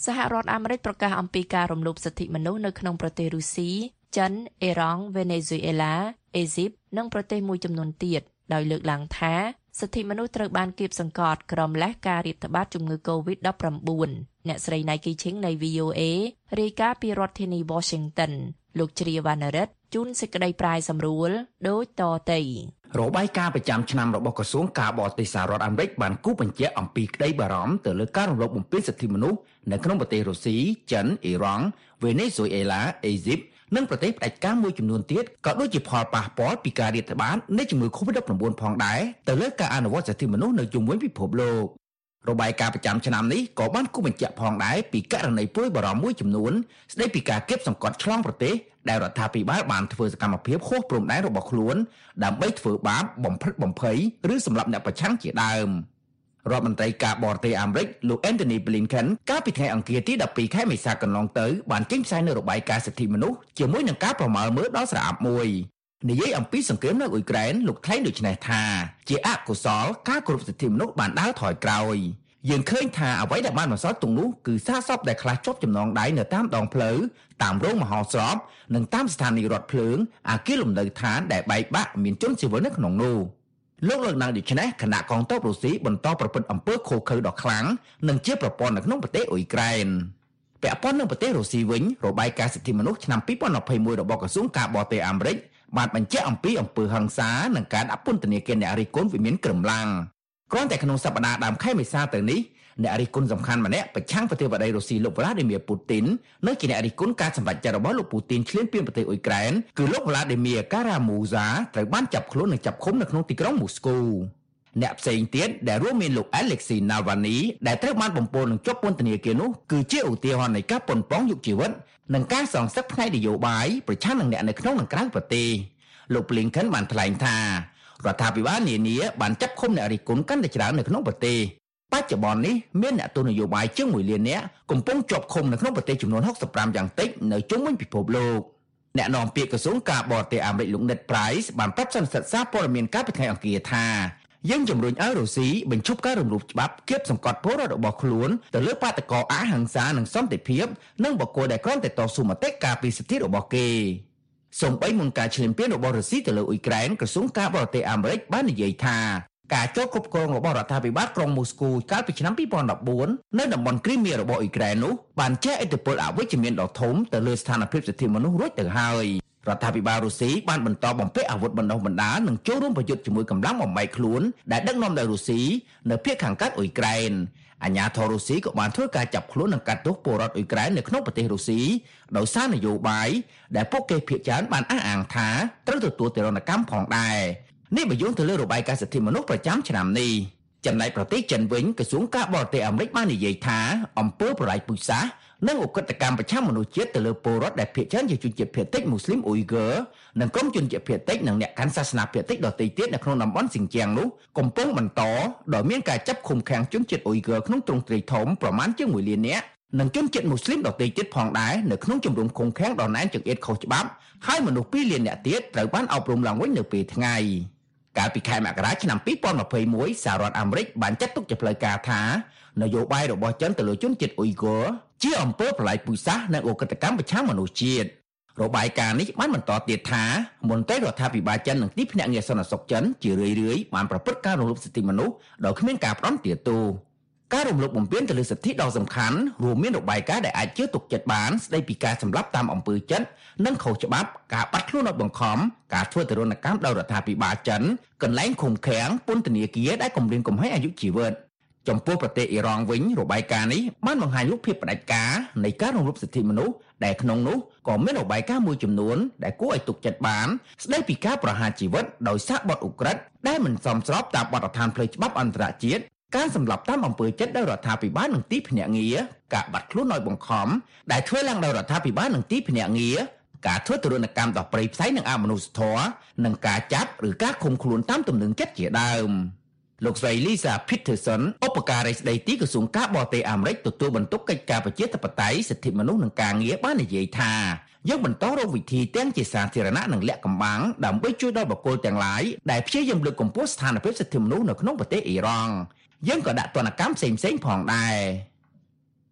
សហរដ្ឋអាមេរិកប្រកាសអំពីការរំលោភសិទ្ធិមនុស្សនៅក្នុងប្រទេសរុស្ស៊ីចិនអ៊ីរ៉ង់វេណេស៊ុយអេឡាអេស៊ីបនិងប្រទេសមួយចំនួនទៀតដោយលើកឡើងថាសិទ្ធិមនុស្សត្រូវបានគៀបសង្កត់ក្រោមលេសការរាតត្បាតជំងឺ COVID-19 អ្នកស្រី Nike Ching នៃ VOA រាយការណ៍ពីរដ្ឋធានី Washington លោកជ្រាវណ្ណរិទ្ធជូនសេចក្តីប្រាយសម្រួលដូចតទៅរបាយការណ៍ប្រចាំឆ្នាំរបស់ក្រសួងការបរទេសសហរដ្ឋអាមេរិកបានគូបញ្ជាក់អំពីក្តីបារម្ភទៅលើការរំលោភបំពានសិទ្ធិមនុស្សនៅក្នុងប្រទេសរុស្ស៊ីចិនអ៊ីរ៉ង់វេណេស៊ុយអេឡាអេស៊ីបនិងប្រទេសផ្ដាច់ការមួយចំនួនទៀតក៏ដូចជាផលប៉ះពាល់ពីការរាតត្បាតនៃជំងឺ COVID-19 ផងដែរទៅលើការអនុវត្តសិទ្ធិមនុស្សនៅជុំវិញពិភពលោករបាយការណ៍ប្រចាំឆ្នាំនេះក៏បានគូបញ្ជាក់ផងដែរពីករណីព្រួយបារម្ភមួយចំនួនស្ដីពីការគាបសង្កត់ឆ្លងប្រទេសដែលរដ្ឋាភិបាលបានធ្វើសកម្មភាពហួសព្រំដែនរបស់ខ្លួនដើម្បីធ្វើបាបបំផិតបំភ័យឬសម្លាប់អ្នកប្រឆាំងជាដើមរដ្ឋមន្ត្រីការបរទេសអាមេរិកលោក Anthony Blinken កាលពីថ្ងៃអង្គារទី12ខែមេសាកន្លងទៅបានចេញផ្សាយនូវរបាយការណ៍សិទ្ធិមនុស្សជាមួយនឹងការប្រមាលមើលដល់ស្រអាប់មួយនិយាយអំពីសង្គ្រាមនៅអ៊ុយក្រែនលោកថ្លែងដូចនេះថាជាអកុសលការគោរពសិទ្ធិមនុស្សបានដើរថយក្រោយយើងឃើញថាអ្វីដែលបានបន្សល់ទុកនោះគឺសាកសពដែលខ្លះជាប់ចំណងដៃនៅតាមដងផ្លូវតាមរោងមហោស្រពនិងតាមស្ថានីយរថភ្លើងអគារលំនៅឋានដែលបែកបាក់មានជនស៊ីវិលនៅក្នុងនោះលោកលើកឡើងដូចនេះគណៈកងទ័ពរុស្ស៊ីបន្តប្រព្រឹត្តអំពើឃោរឃៅដ៏ខ្លាំងនិងជាប្រព័ន្ធនៅក្នុងប្រទេសអ៊ុយក្រែនពាក់ព័ន្ធនឹងប្រទេសរុស្ស៊ីវិញរបាយការណ៍សិទ្ធិមនុស្សឆ្នាំ2021របស់ក្រសួងការបរទេសអាមេរិកបានបញ្ជាក់អំពីអំពើហិង្សានិងការដាក់ពន្ធនាគារអ្នករិះគន់វិមានក្រំឡាំងគ្រាន់តែក្នុងសប្តាហ៍ដើមខែមេសាទៅនេះអ្នករិះគន់សំខាន់ម្នាក់ប្រឆាំងប្រធានាធិបតីរុស្ស៊ីលោក Vladimir Putin នៅជាអ្នករិះគន់ការសម្រេចចិត្តរបស់លោក Putin ឈ្លានពានប្រទេសអ៊ុយក្រែនគឺលោក Vladimir Kara-Murza ត្រូវបានចាប់ខ្លួននិងចាប់ឃុំនៅក្នុងទីក្រុងមូស្គូអ្នកផ្សេងទៀតដែលរួមមានលោក Alexei Navalny ដែលត្រូវបានបំពេញនឹងជាប់ពន្ធនាគារនោះគឺជាឧទាហរណ៍នៃការប៉ុនប៉ងយុគជីវិតនិងការសងសឹកផ្នែកនយោបាយប្រឆាំងនឹងអ្នកនៅក្នុងនិងក្រៅប្រទេសលោក Blinken បានថ្លែងថារដ្ឋាភិបាលនានាបានចាប់ឃុំអ្នករិះគន់កាន់តែច្រើននៅក្នុងប្រទេសបច្ចុប្បន្ននេះមានអ្នកទស្សនយោបាយជាង1លាននាក់កំពុងជាប់ឃុំនៅក្នុងប្រទេសចំនួន65យ៉ាងតិចនៅជុំវិញពិភពលោកអ្នកនាំពាក្យក្រសួងការបរទេសអាមេរិកលោក Ned Price បានប្រាប់សន្និសីទសារព័ត៌មានកាលពីថ្ងៃអង្គារថាយើងជំរុញឲ្យរុស្ស៊ីបញ្ឈប់ការរំលោភច្បាប់គៀបសង្កត់ពលរដ្ឋរបស់ខ្លួនទៅលើបាតកោអហិង្សានិងសន្តិភាពនិងបុគ្គលដែលគ្រាន់តែតស៊ូមតិការពារសិទ្ធិរបស់គេសូម្បីមុនការឈ្លានពានរបស់រុស្ស៊ីទៅលើអ៊ុយក្រែនក្រសួងការបរទេសអាមេរិកបាននិយាយថាការចូលគ្រប់គ្រងរបស់រដ្ឋាភិបាលក្រុងមូស្គូកាលពីឆ្នាំ2014នៅតំបន់គ្រីមៀរបស់អ៊ុយក្រែននោះបានជះឥទ្ធិពលអវិជ្ជមានដ៏ធំទៅលើស្ថានភាពសិទ្ធិមនុស្សរួចទៅហើយរដ្ឋាភិបាលរុស្ស៊ីបានបន្តបំពាក់អាវុធបណ្ដុះបណ្ដាលនិងចូលរួមប្រយុទ្ធជាមួយកម្លាំងបំបែកខ្លួនដែលដឹកនាំដោយរុស្ស៊ីនៅភាគខាងកើតអ៊ុយក្រែនអាញាធររុស្ស៊ីក៏បានធ្វើការចាប់ខ្លួននិងកាត់ទោសពលរដ្ឋអ៊ុយក្រែននៅក្នុងប្រទេសរុស្ស៊ីដោយសារនយោបាយដែលពួកគេភាគច្រើនបានអះអាងថាត្រូវទទួលទរណកម្មផងដែរនេះបញ្យល់ទៅលើរបាយការណ៍សិទ្ធិមនុស្សប្រចាំឆ្នាំនេះចំណែកប្រទេសចិនវិញក្រសួងការបរទេសអាមេរិកបាននិយាយថាអំពើប្រល័យពូជសាសន៍និងឧក្រិដ្ឋកម្មប្រឆាំងមនុស្សជាតិទៅលើពលរដ្ឋដែលភាគច្រើនជាជនជាតិភាគតិចមូស្លីមអ៊ុយហ្គើនិងក្រុមជនជាតិភាគតិចនិងអ្នកកាន់សាសនាភាគតិចដទៃទៀតនៅក្នុងតំបន់ស៊ីនជៀងនោះកំពុងបន្តដោយមានការចាប់ឃុំឃាំងជនជាតិអ៊ុយហ្គើក្នុងទ្រង់ទ្រាយធំប្រមាណជាង1លាននាក់និងជនជាតិមូស្លីមដទៃទៀតផងដែរនៅក្នុងជំរំឃុំឃាំងដ៏ណែនចង្អៀតខុសច្បាប់ហើយមនុស្ស2លាននាក់ទៀតត្រូវបានអប់រំឡើងវិញនៅពេលថ្ងៃកាលពីខែមករាឆ្នាំ2021សហរដ្ឋអាមេរិកបានចាត់ទុកជាផ្លូវការថានយោបាយរបស់ចិនទៅលើជនជាតិអ៊ុយហ្គើជាអំពើប្រល័យពូជសាសន៍និងឧក្រិដ្ឋកម្មប្រឆាំងមនុស្សជាតិរបាយការណ៍នេះបានបន្តទៀតថាមន្ត្រីរដ្ឋាភិបាលចិននិងទីភ្នាក់ងារសន្តិសុខចិនជារឿយៗបានប្រព្រឹត្តការរំលោភសិទ្ធិមនុស្សដោយគ្មានការផ្ដន់ទាទោសការរំលោភបំពានទៅលើសិទ្ធិដ៏សំខាន់រួមមានរបាយការណ៍ដែលអាចជឿទុកចិត្តបានស្ដីពីការសម្លាប់តាមអំពើចិត្តនិងខុសច្បាប់ការបាត់ខ្លួនដោយបង្ខំការធ្វើទរណកម្មដោយរដ្ឋាភិបាលចិនកន្លែងឃុំឃាំងពន្ធនាគារដែលគំរាមកំហែងអាយុជីវិតចំពោះប្រទេសអ៊ីរ៉ង់វិញរបាយការណ៍នេះបានបង្ហាញរូបភាពផ្ដាច់ការនៃការរំលោភសិទ្ធិមនុស្សដែលក្នុងនោះក៏មានរបាយការណ៍មួយចំនួនដែលគួរឲ្យទុកចិត្តបានស្ដីពីការប្រហារជីវិតដោយសារបទឧក្រិដ្ឋដែលមិនសមស្របតាមបទដ្ឋានផ្លូវច្បាប់អន្តរជាតិការសម្លាប់តាមអំពើចិត្តដោយរដ្ឋាភិបាលនិងទីភ្នាក់ងារការបាត់ខ្លួនដោយបង្ខំដែលធ្វើឡើងដោយរដ្ឋាភិបាលនិងទីភ្នាក់ងារការធ្វើទរណកម្មដល់ប្រៃផ្សៃនិងអមនុស្សធម៌និងការចាប់ឬការឃុំខ្លួនតាមទំនឹងចិត្តជាដើមលោកស្រី Lisa Peterson ឧបការីស្ដីទីក្រសួងការបរទេសអាមេរិកទទួលបន្ទុកកិច្ចការប្រជាធិបតេយ្យសិទ្ធិមនុស្សនិងការងារបាននិយាយថាយើងបន្តរកវិធីទាំងជាសាធារណៈនិងលាក់កំបាំងដើម្បីជួយដល់បុគ្គលទាំងឡាយដែលព្យាយាមលើកកម្ពស់ស្ថានភាពសិទ្ធិមនុស្សនៅក្នុងប្រទេសអ៊ីរ៉ង់យើងក៏ដាក់ទណ្ឌកម្មផ្សេងៗផងដែរ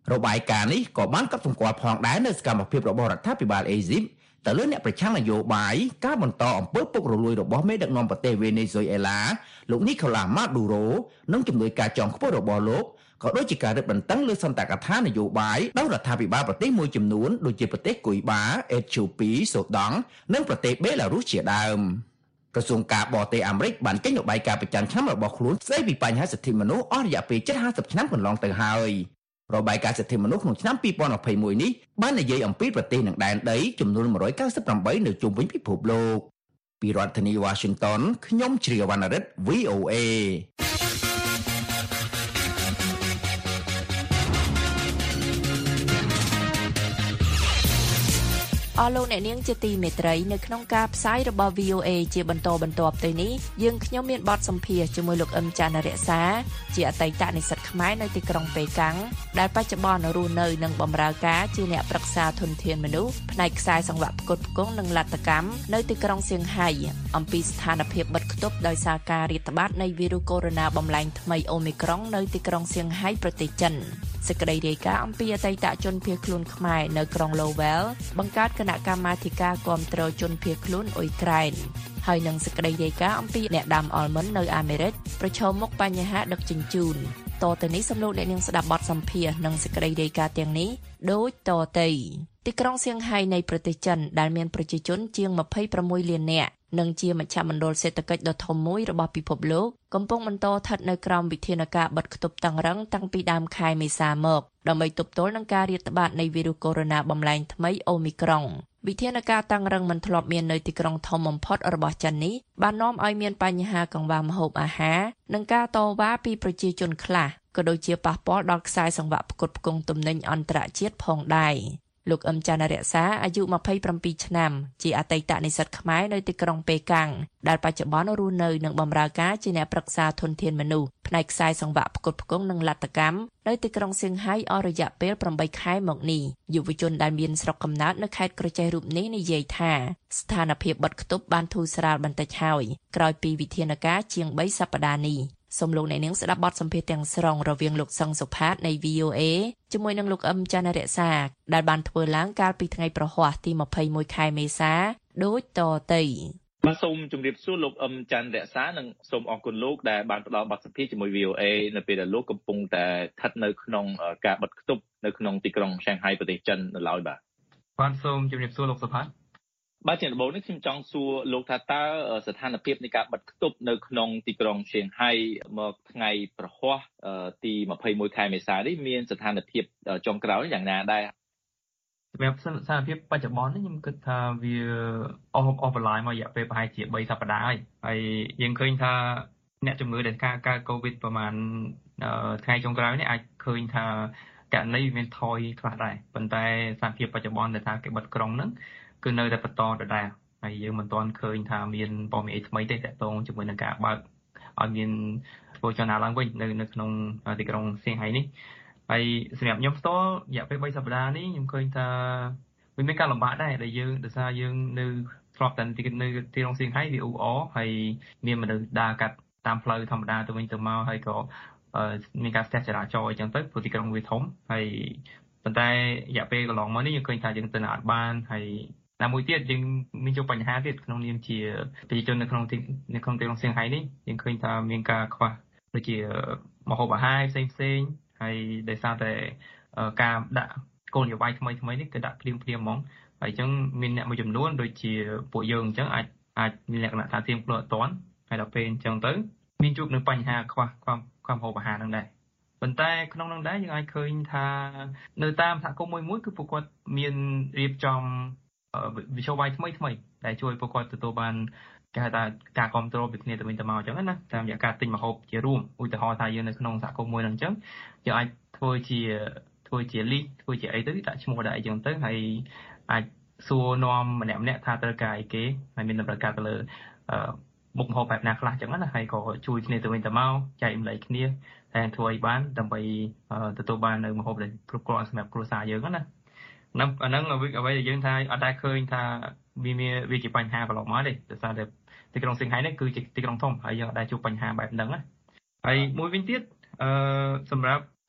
របាយការណ៍នេះក៏បានកត់សម្គាល់ផងដែរនៅសកម្មភាពរបស់រដ្ឋាភិបាលអេស៊ីបទៅលើអ្នកប្រឆាំងនយោបាយការបន្តអំពើពុករលួយរបស់មេដឹកនាំប្រទេសវេណេស៊ុយអេឡាលោកនីកូឡាម៉ាឌូរ៉ូនិងជំនួយការជាន់ខ្ពស់របស់លោកក៏ដូចជាការរឹតបន្តឹងលើសន្តិកថានយោបាយដោយរដ្ឋាភិបាលប្រទេសមួយចំនួនដូចជាប្រទេសគុយបាអេតូពីសូដង់និងប្រទេសបេឡារុសជាដើមក្រសួងការបរទេសអាមេរិកបានចេញរបាយការណ៍ប្រចាំឆ្នាំរបស់ខ្លួនស្ដីពីបញ្ហាសិទ្ធិមនុស្សអស់រយៈពេលជិត50ឆ្នាំកន្លងទៅហើយរបាយការណ៍សិទ្ធិមនុស្សក្នុងឆ្នាំ2021នេះបាននិយាយអំពីប្រទេសនិងដែនដីចំនួន198នៅជុំវិញពិភពលោកពីរដ្ឋធានី Washington ខ្ញុំជ្រាវវណ្ណរិទ្ធ VOA អស់លោកអ្នកនាងជាទីមេត្រីនៅក្នុងការផ្សាយរបស់ VOA ជាបន្តបន្ទាប់ទៅនេះយើងខ្ញុំមានបទសម្ភាសន៍ជាមួយលោកអឹមចាន់រក្សាជាអតីតនិស្សិតខ្មែរនៅទីក្រុងប៉េកាំងដែលបច្ចុប្បន្នរស់នៅនិងបម្រើការជាអ្នកប្រឹក្សាធនធានមនុស្សផ្នែកខ្សែសង្វាក់ផ្គត់ផ្គង់និងលទ្ធកម្មនៅទីក្រុងសៀងហៃអំពីស្ថានភាពបិទគប់ដោយសារការរាតត្បាតនៃវីរុសកូវីដ -19 បំលែងថ្មីអូមីក្រុងនៅទីក្រុងសៀងហៃប្រទេសចិនសេចក្តីរាយការណ៍អំពីអតីតជនភៀសខ្លួនខ្មែរនៅក្រុង Lowell បង្កើតគណៈកម្មាធិការគាំទ្រជនភៀសខ្លួនអ៊ុយក្រែនហើយនឹងសេចក្តីរាយការណ៍អំពីអ្នកដាំ almond នៅអាមេរិកប្រឈមមុខបញ្ហាដឹកជញ្ជូនតទៅនេះសំឡេងអ្នកនាងស្ដាប់បទសម្ភាសន៍និងសេចក្តីរាយការណ៍ទាំងនេះដូចតទៅទីក្រុងសៀងហៃនៃប្រទេសចិនដែលមានប្រជាជនជាង26លាននាក់និងជាមជ្ឈមណ្ឌលសេដ្ឋកិច្ចដ៏ធំមួយរបស់ពិភពលោកកំពុងបន្តស្ថិតនៅក្រោមវិធានការបិទគប់តឹងរ៉ឹងតាំងពីដើមខែមេសាមកដើម្បីទប់ទល់នឹងការរាតត្បាតនៃវីរុសកូវីដ -19 បំលែងថ្មីអូមីក្រុងវិធានការតាំងរឹងមិនធ្លាប់មាននៅទីក្រុងធំបំផុតរបស់ចិននេះបាននាំឲ្យមានបញ្ហាកង្វះម្ហូបអាហារនិងការតវ៉ាពីប្រជាជនខ្លះក៏ដូចជាប៉ះពាល់ដល់ខ្សែសង្វាក់ផ្គត់ផ្គង់ទំនិញអន្តរជាតិផងដែរលោកអឹមចាន់រក្សាអាយុ27ឆ្នាំជាអតីតនិស្សិតខ្មែរនៅទីក្រុងប៉េកាំងដែលបច្ចុប្បន្នរស់នៅនិងបម្រើការជាអ្នកប្រឹក្សាធនធានមនុស្សផ្នែកខ្សែសង្វាក់ផ្គត់ផ្គង់និងលទ្ធកម្មនៅទីក្រុងសៀងហៃអស់រយៈពេល8ខែមកនេះយុវជនដែលមានស្រុកកំណើតនៅខេត្តក្រចេះរូបនេះនិយាយថាស្ថានភាពបិទគប់បានធូរស្រាលបន្តិចហើយក្រោយពីវិធានការជាង3សប្តាហ៍នេះសូមលោកអ្នកនាងស្ដាប់បទសម្ភាសន៍ទាំងស្រុងរវាងលោកសង្សុផាតនៃ VOA ជាមួយនឹងលោកអឹមចាន់រក្សាដែលបានធ្វើឡើងកាលពីថ្ងៃប្រហ័សទី21ខែមេសាដូចតទៅបាទសូមជម្រាបសួរលោកអឹមចាន់រក្សានិងសូមអរគុណលោកដែលបានផ្ដល់បទសម្ភាសន៍ជាមួយ VOA នៅពេលដែលលោកកំពុងតែស្ថិតនៅក្នុងការបិទគប់នៅក្នុងទីក្រុងសៀងហៃប្រទេសចិននៅឡើយបាទសូមជម្រាបសួរលោកសុផាតបាទជាដំបូងនេះខ្ញុំចង់សួរលោកថាតើស្ថានភាពនៃការបិទគប់នៅក្នុងទីក្រុងសៀងហៃមកថ្ងៃប្រហ័សទី21ខែមេសានេះមានស្ថានភាពចុងក្រោយយ៉ាងណាដែរសម្រាប់ស្ថានភាពបច្ចុប្បន្ននេះខ្ញុំគិតថាវាអស់បន្លាយមករយៈពេលប្រហែលជា3សប្តាហ៍ហើយយើងឃើញថាអ្នកជំងឺដែលកើតកូវីដប្រហែលថ្ងៃចុងក្រោយនេះអាចឃើញថាករណីមានថយខ្លះដែរប៉ុន្តែស្ថានភាពបច្ចុប្បន្នដែលថាគេបិទក្រុងហ្នឹងគឺនៅតែបន្តដដែលហើយយើងមិនទាន់ឃើញថាមានព័ត៌មានអីថ្មីទេទាក់ទងជាមួយនឹងការបើកឲ្យមានធ្វើចលនាឡើងវិញនៅក្នុងទីក្រុងសៀងហៃនេះហើយសម្រាប់ខ្ញុំផ្ទាល់រយៈពេល3សប្តាហ៍នេះខ្ញុំឃើញថាវាមានការលំបាកដែរដែលយើងដោយសារយើងនៅធ្លាប់តែនៅទីក្រុងសៀងហៃវាអ៊ូអរហើយមានមនុស្សដើរកាត់តាមផ្លូវធម្មតាទៅវិញទៅមកហើយក៏មានការស្ទះចរាចរណ៍អីចឹងទៅព្រោះទីក្រុងវាធំហើយប៉ុន្តែរយៈពេលកន្លងមកនេះយើងឃើញថាយើងទៅអត់បានហើយតែមួយទៀតយើងមានជួបបញ្ហាទៀតក្នុងនាមជាប្រជាជននៅក្នុងទីក្រុងសៀងហៃនេះយើងឃើញថាមានការខ្វះដូចជាម្ហូបអាហារផ្សេងហើយដោយសារតែការដាក់គោលនយោបាយថ្មីនេះគឺដាក់ភ្លាមហ្មងហើយអញ្ចឹងមានអ្នកមួយចំនួនដូចជាពួកយើងអញ្ចឹងអាចមានលក្ខណៈថាទៀងខ្លួនអត់ទាន់ហើយដល់ពេលអញ្ចឹងទៅមានជួបនៅបញ្ហាខ្វះម្ហូបអាហារហ្នឹងដែរប៉ុន្តែក្នុងនោះដែរយើងអាចឃើញថានៅតាមសហគមន៍មួយគឺពួកគាត់មានរៀបចំវិទ្យាល័យថ្មីដែលជួយពួកគាត់ទទួលបានគេហៅថាការគ្រប់គ្រងពីគ្នាទៅវិញទៅមកអញ្ចឹងណាតាមរយៈការទិញម្ហូបជារួមឧទាហរណ៍ថាយើងនៅក្នុងសហគមន៍មួយហ្នឹងអញ្ចឹងយើងអាចធ្វើជាលីសធ្វើជាអីទៅដាក់ឈ្មោះដាក់អីចឹងទៅហើយអាចសួរនាំម្នាក់ថាត្រូវការអីគេហើយមានតម្រូវការទៅលើមុខម្ហូបបែបណាខ្លះអញ្ចឹងណាហើយក៏ជួយគ្នាទៅវិញទៅមកចែកម្លែកគ្នាតែធ្វើអីបានដើម្បីទទួលបាននៅម្ហូបដែលគ្រប់គ្រាន់សម្រាប់គ្រួសារយើងណាអាហ្នឹងអ្វីដែលយើងថាអត់ដែលឃើញថាវាជាបញ្ហាកន្លងមកទេដោយសារតែទីក្រុងសៀងហៃនេះគឺជាទីក្រុងធំហើយយើងអត់ដែលជួបបញ្ហាបែបហ្នឹងណាហើយមួយវិញទៀតសម្រាប់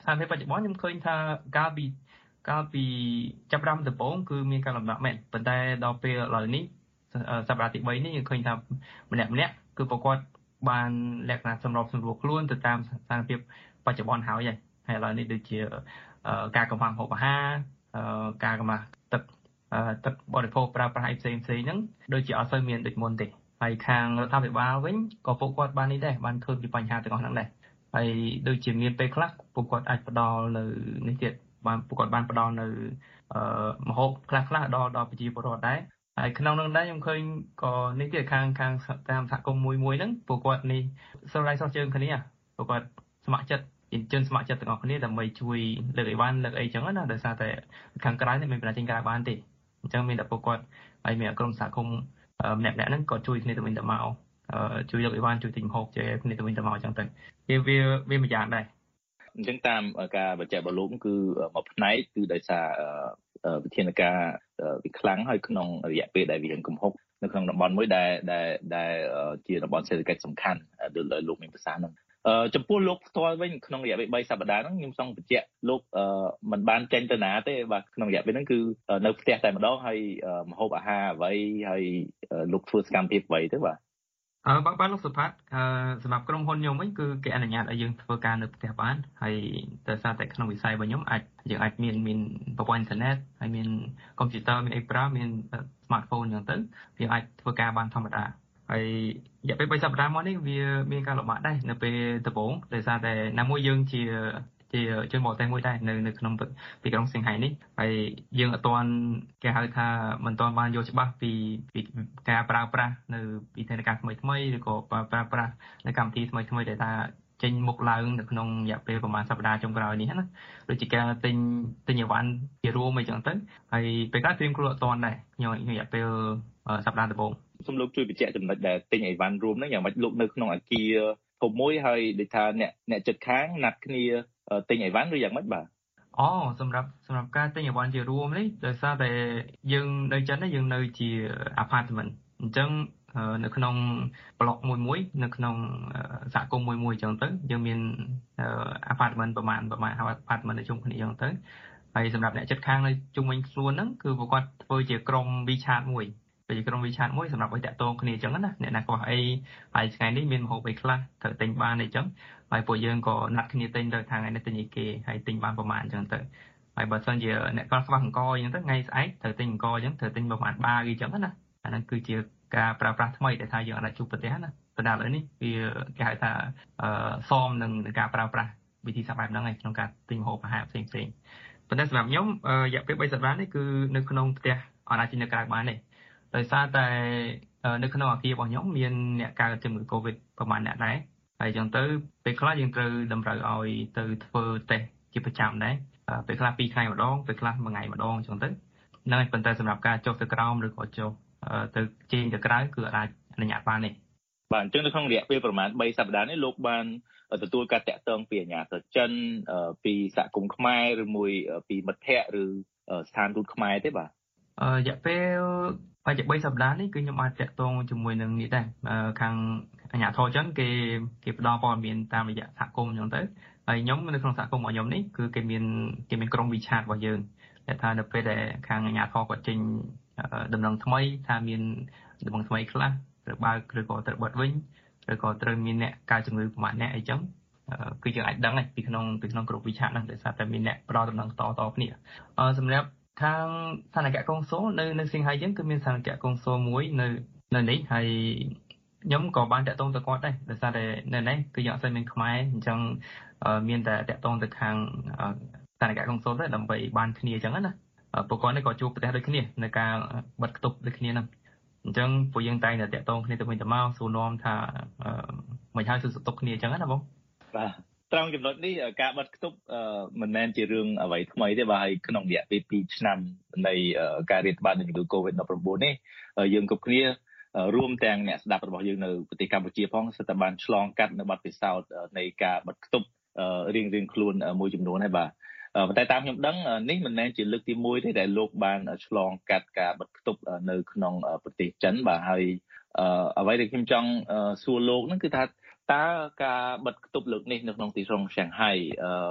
ស្ថានភាពបច្ចុប្បន្នខ្ញុំឃើញថាកាលពីចាប់រំដំបូងគឺមានការលំបាកមែនប៉ុន្តែដល់ពេលឥឡូវនេះសប្តាហ៍ទី3នេះយើងឃើញថាម្នាក់គឺពួកគាត់បានលក្ខណៈសម្របសម្រួលខ្លួនទៅតាមស្ថានភាពបច្ចុប្បន្នហើយឥឡូវនេះដូចជាការកំផាំងហូបអាហារការកំណះទឹកបរិភោគប្រើប្រាស់ផ្សេងហ្នឹងដូចជាអត់សូវមានដូចមុនទេហើយខាងរដ្ឋាភិបាលវិញក៏ពួកគាត់បាននេះដែរបានធ្វើពីបញ្ហាទាំងអស់ហ្នឹងដែរហើយដូចជាមានពេលខ្លះពួកគាត់អាចផ្ដល់នៅនេះទៀតពួកគាត់បានផ្ដល់នៅម្ហូបខ្លះដល់ប្រជាពលរដ្ឋដែរហើយក្នុងនោះដែរខ្ញុំឃើញក៏នេះទៀតខាងតាមសហគមន៍មួយហ្នឹងពួកគាត់នេះស្រឡាញ់សោះជើងគ្នាពួកគាត់ស្ម័គ្រចិត្តជនស្ម័គ្រចិត្តទាំងអស់គ្នាដើម្បីជួយលើកអីវ៉ាន់លើកអីចឹងណាដោយសារតែខាងក្រៅនេះមិនអាចចេញក្រៅបានទេអញ្ចឹងមានតែពួកគាត់ហើយមានក្រុមសហគមន៍ម្នាក់ហ្នឹងក៏ជួយគ្នាទៅវិញទៅមកជួយលើកអីវ៉ាន់ជួយទិញម្ហូបជួយគ្នាទៅវិញទៅមកអញ្ចឹងទៅវាមួយយ៉ាងដែរអញ្ចឹងតាមការបច្ចេកបលោកគឺមួយផ្នែកគឺដោយសារវិធានការវាខ្លាំងហើយក្នុងរយៈពេលដែលវាកំហុកនៅក្នុងតំបន់មួយដែលជាតំបន់សេដ្ឋកិច្ចសំខាន់ដូចលោកមានប្រសាសន៍ហ្នឹងចំពោះលោកផ្ទាល់វិញក្នុងរយៈពេល3សប្តាហ៍ហ្នឹងខ្ញុំចង់បញ្ជាក់លោកមិនបានចេញទៅណាទេបាទក្នុងរយៈពេលហ្នឹងគឺនៅផ្ទះតែម្ដងហើយម្ហូបអាហារអ្វីហើយលោកធ្វើសកម្មភាពអ្វីទៅបាទបាទលោកសុផាតសម្រាប់ក្រុមហ៊ុនខ្ញុំវិញគឺគេអនុញ្ញាតឲ្យយើងធ្វើការនៅផ្ទះបានហើយដោយសារតែក្នុងវិស័យរបស់ខ្ញុំយើងអាចមានប្រព័ន្ធអ៊ីនធឺណិតហើយមានកុំព្យូទ័រមានអីប្រើមាន smartphone អញ្ចឹងទៅយើងអាចធ្វើការបានធម្មតាហើយរយៈពេល3សប្តាហ៍មកនេះវាមានការលំបាកដែរនៅពេលដំបូងដោយសារតែណាមួយយើងជាជនបរទេសមួយដែរនៅក្នុងទីក្រុងសៀងហៃនេះហើយយើងអត់ទាន់គេហៅថាមិនទាន់បានយល់ច្បាស់ពីការប្រើប្រាស់នៅវិធានការថ្មីឬក៏ប្រើប្រាស់នៅកម្មវិធីថ្មីដែលថាចេញមុខឡើងនៅក្នុងរយៈពេលប្រហែលសប្តាហ៍ចុងក្រោយនេះណាដូចជាការទិញអីវ៉ាន់ជារួមអីចឹងទៅហើយពេលខ្លះត្រៀមខ្លួនអត់ទាន់ដែរខ្ញុំរយៈពេលសប្តាហ៍ដំបូងសូមលោកជួយបញ្ជាក់ចំណុចដែលទិញអីវ៉ាន់រួមហ្នឹងយ៉ាងម៉េចលោកនៅក្នុងអគារធំមួយហើយដូចថាអ្នកជិតខាងណាត់គ្នាទិញអីវ៉ាន់ឬយ៉ាងម៉េចបាទសម្រាប់ការទិញអីវ៉ាន់ជារួមនេះដោយសារតែយើងនៅចិននេះយើងនៅជា apartment អញ្ចឹងនៅក្នុងប្លុកមួយនៅក្នុងសហគមន៍មួយអញ្ចឹងទៅយើងមាន apartment ប្រមាណ apartment នៅជុំគ្នាអញ្ចឹងទៅហើយសម្រាប់អ្នកជិតខាងនៅជុំវិញខ្លួនហ្នឹងគឺពួកគាត់ធ្វើជាក្រុម WeChat មួយសម្រាប់ឲ្យតាក់ទងគ្នាអញ្ចឹងណាអ្នកណាខ្វះអីហើយថ្ងៃនេះមានម្ហូបអីខ្លះត្រូវទិញបានអីចឹងហើយពួកយើងក៏ណាត់គ្នាទិញទៅថ្ងៃនេះទិញអីគេហើយទិញបានប្រមាណអញ្ចឹងទៅហើយបើសិនជាអ្នកខ្វះអង្គអញ្ចឹងទៅថ្ងៃស្អែកត្រូវទិញអង្គអញ្ចឹងត្រូវទិញប្រមាណបាអីចឹងណាអាហ្នឹងគឺជាការប្រើប្រាស់ថ្មីដែលថាយើងអាចជួបប្រទេសណាប៉ុន្តែឥឡូវនេះវាគេហៅថាសមនឹងការប្រើប្រាស់វិធីសាស្ត្របែបហ្នឹងឯងក្នុងការទិញម្ហូបអាហារផ្សេងប៉ុន្តែសម្រាប់ខ្ញុំរយៈពេល3សប្តាហ៍នេះគឺនៅក្នុងផ្ទះអត់អាចចេញនៅក្រៅបានទេដោយសារតែនៅក្នុងអគាររបស់ខ្ញុំមានអ្នកកើតជំងឺ Covid ប្រហែលអ្នកដែរហើយអញ្ចឹងទៅពេលខ្លះយើងត្រូវតម្រូវឲ្យទៅធ្វើតេស្តជាប្រចាំដែរពេលខ្លះ2ថ្ងៃម្ដងពេលខ្លះ1ថ្ងៃម្ដងអញ្ចឹងទៅហ្នឹងហើយប៉ុន្តែសម្រាប់ការចុះទៅក្រោមឬក៏ចុះទៅចេញទៅក្រៅគឺអាចអនុញ្ញាតបានទេបាទអញ្ចឹងនៅក្នុងរយៈពេលប្រហែល3សប្តាហ៍នេះលោកបានទទួលការតាក់ទងពីអាជ្ញាធរចិនពីសហគមន៍ខ្មែរឬមួយពីមិត្តភ័ក្តិឬស្ថានទូតខ្មែរទេបាទរយៈពេល3សប្តាហ៍នេះគឺខ្ញុំអាចតាក់ទងជាមួយនឹងនេះដែរខាងអាជ្ញាធរចិនគេផ្ដល់ព័ត៌មានតាមរយៈសហគមន៍អញ្ចឹងទៅហើយខ្ញុំនៅក្នុងសហគមន៍របស់ខ្ញុំនេះគឺគេមានក្រុម WeChat របស់យើងដែលថានៅពេលដែលខាងអាជ្ញាធរគាត់ចេញដំណឹងថ្មីថាមានដំណឹងថ្មីខ្លះត្រូវបើកឬក៏ត្រូវបិទវិញឬក៏ត្រូវមានអ្នកកើតជំងឺប្រមាណអ្នកអីចឹងគឺយើងអាចដឹងពីក្នុងក្រុម WeChat ហ្នឹងដោយសារតែមានអ្នកផ្ដល់ដំណឹងតគ្នាសម្រាប់ខាងស្ថានភាពកុងស៊ុលនៅសៀងហៃយើងគឺមានស្ថានភាពកុងស៊ុលមួយនៅនេះហើយខ្ញុំក៏បានតាក់ទងទៅគាត់ដែរដោយសារតែនៅនេះគឺយើងអត់សូវមានខ្មែរអញ្ចឹងមានតែតាក់ទងទៅខាងស្ថានភាពកុងស៊ុលទៅដើម្បីបានគ្នាអញ្ចឹងណាពួកគាត់នេះក៏ជួបប្រទះដូចគ្នានៅការបិទគប់ដូចគ្នាហ្នឹងអញ្ចឹងពួកយើងតែងតែតាក់ទងគ្នាទៅវិញទៅមកសួរនាំថាមិនហើយសួរសុខទុក្ខគ្នាអញ្ចឹងណាបងបាទត្រង់ចំណុចនេះការបិទគប់មិនមែនជារឿងអ្វីថ្មីទេបាទហើយក្នុងរយៈពេល2ឆ្នាំនៃការរាតត្បាតនៃជំងឺ Covid-19 នេះយើងគ្រប់គ្នារួមទាំងអ្នកស្ដាប់របស់យើងនៅប្រទេសកម្ពុជាផងសិតតែបានឆ្លងកាត់នៅបទពិសោធន៍នៃការបិទគប់រៀងខ្លួនមួយចំនួនហើយបាទប៉ុន្តែតាមខ្ញុំដឹងនេះមិនមែនជាលើកទី1ទេដែលលោកបានឆ្លងកាត់ការបិទគប់នៅក្នុងប្រទេសចិនបាទហើយអ្វីដែលខ្ញុំចង់សួរលោកហ្នឹងគឺថាតើការបិទគប់លើកនេះនៅក្នុងទីក្រុងសៀងហៃ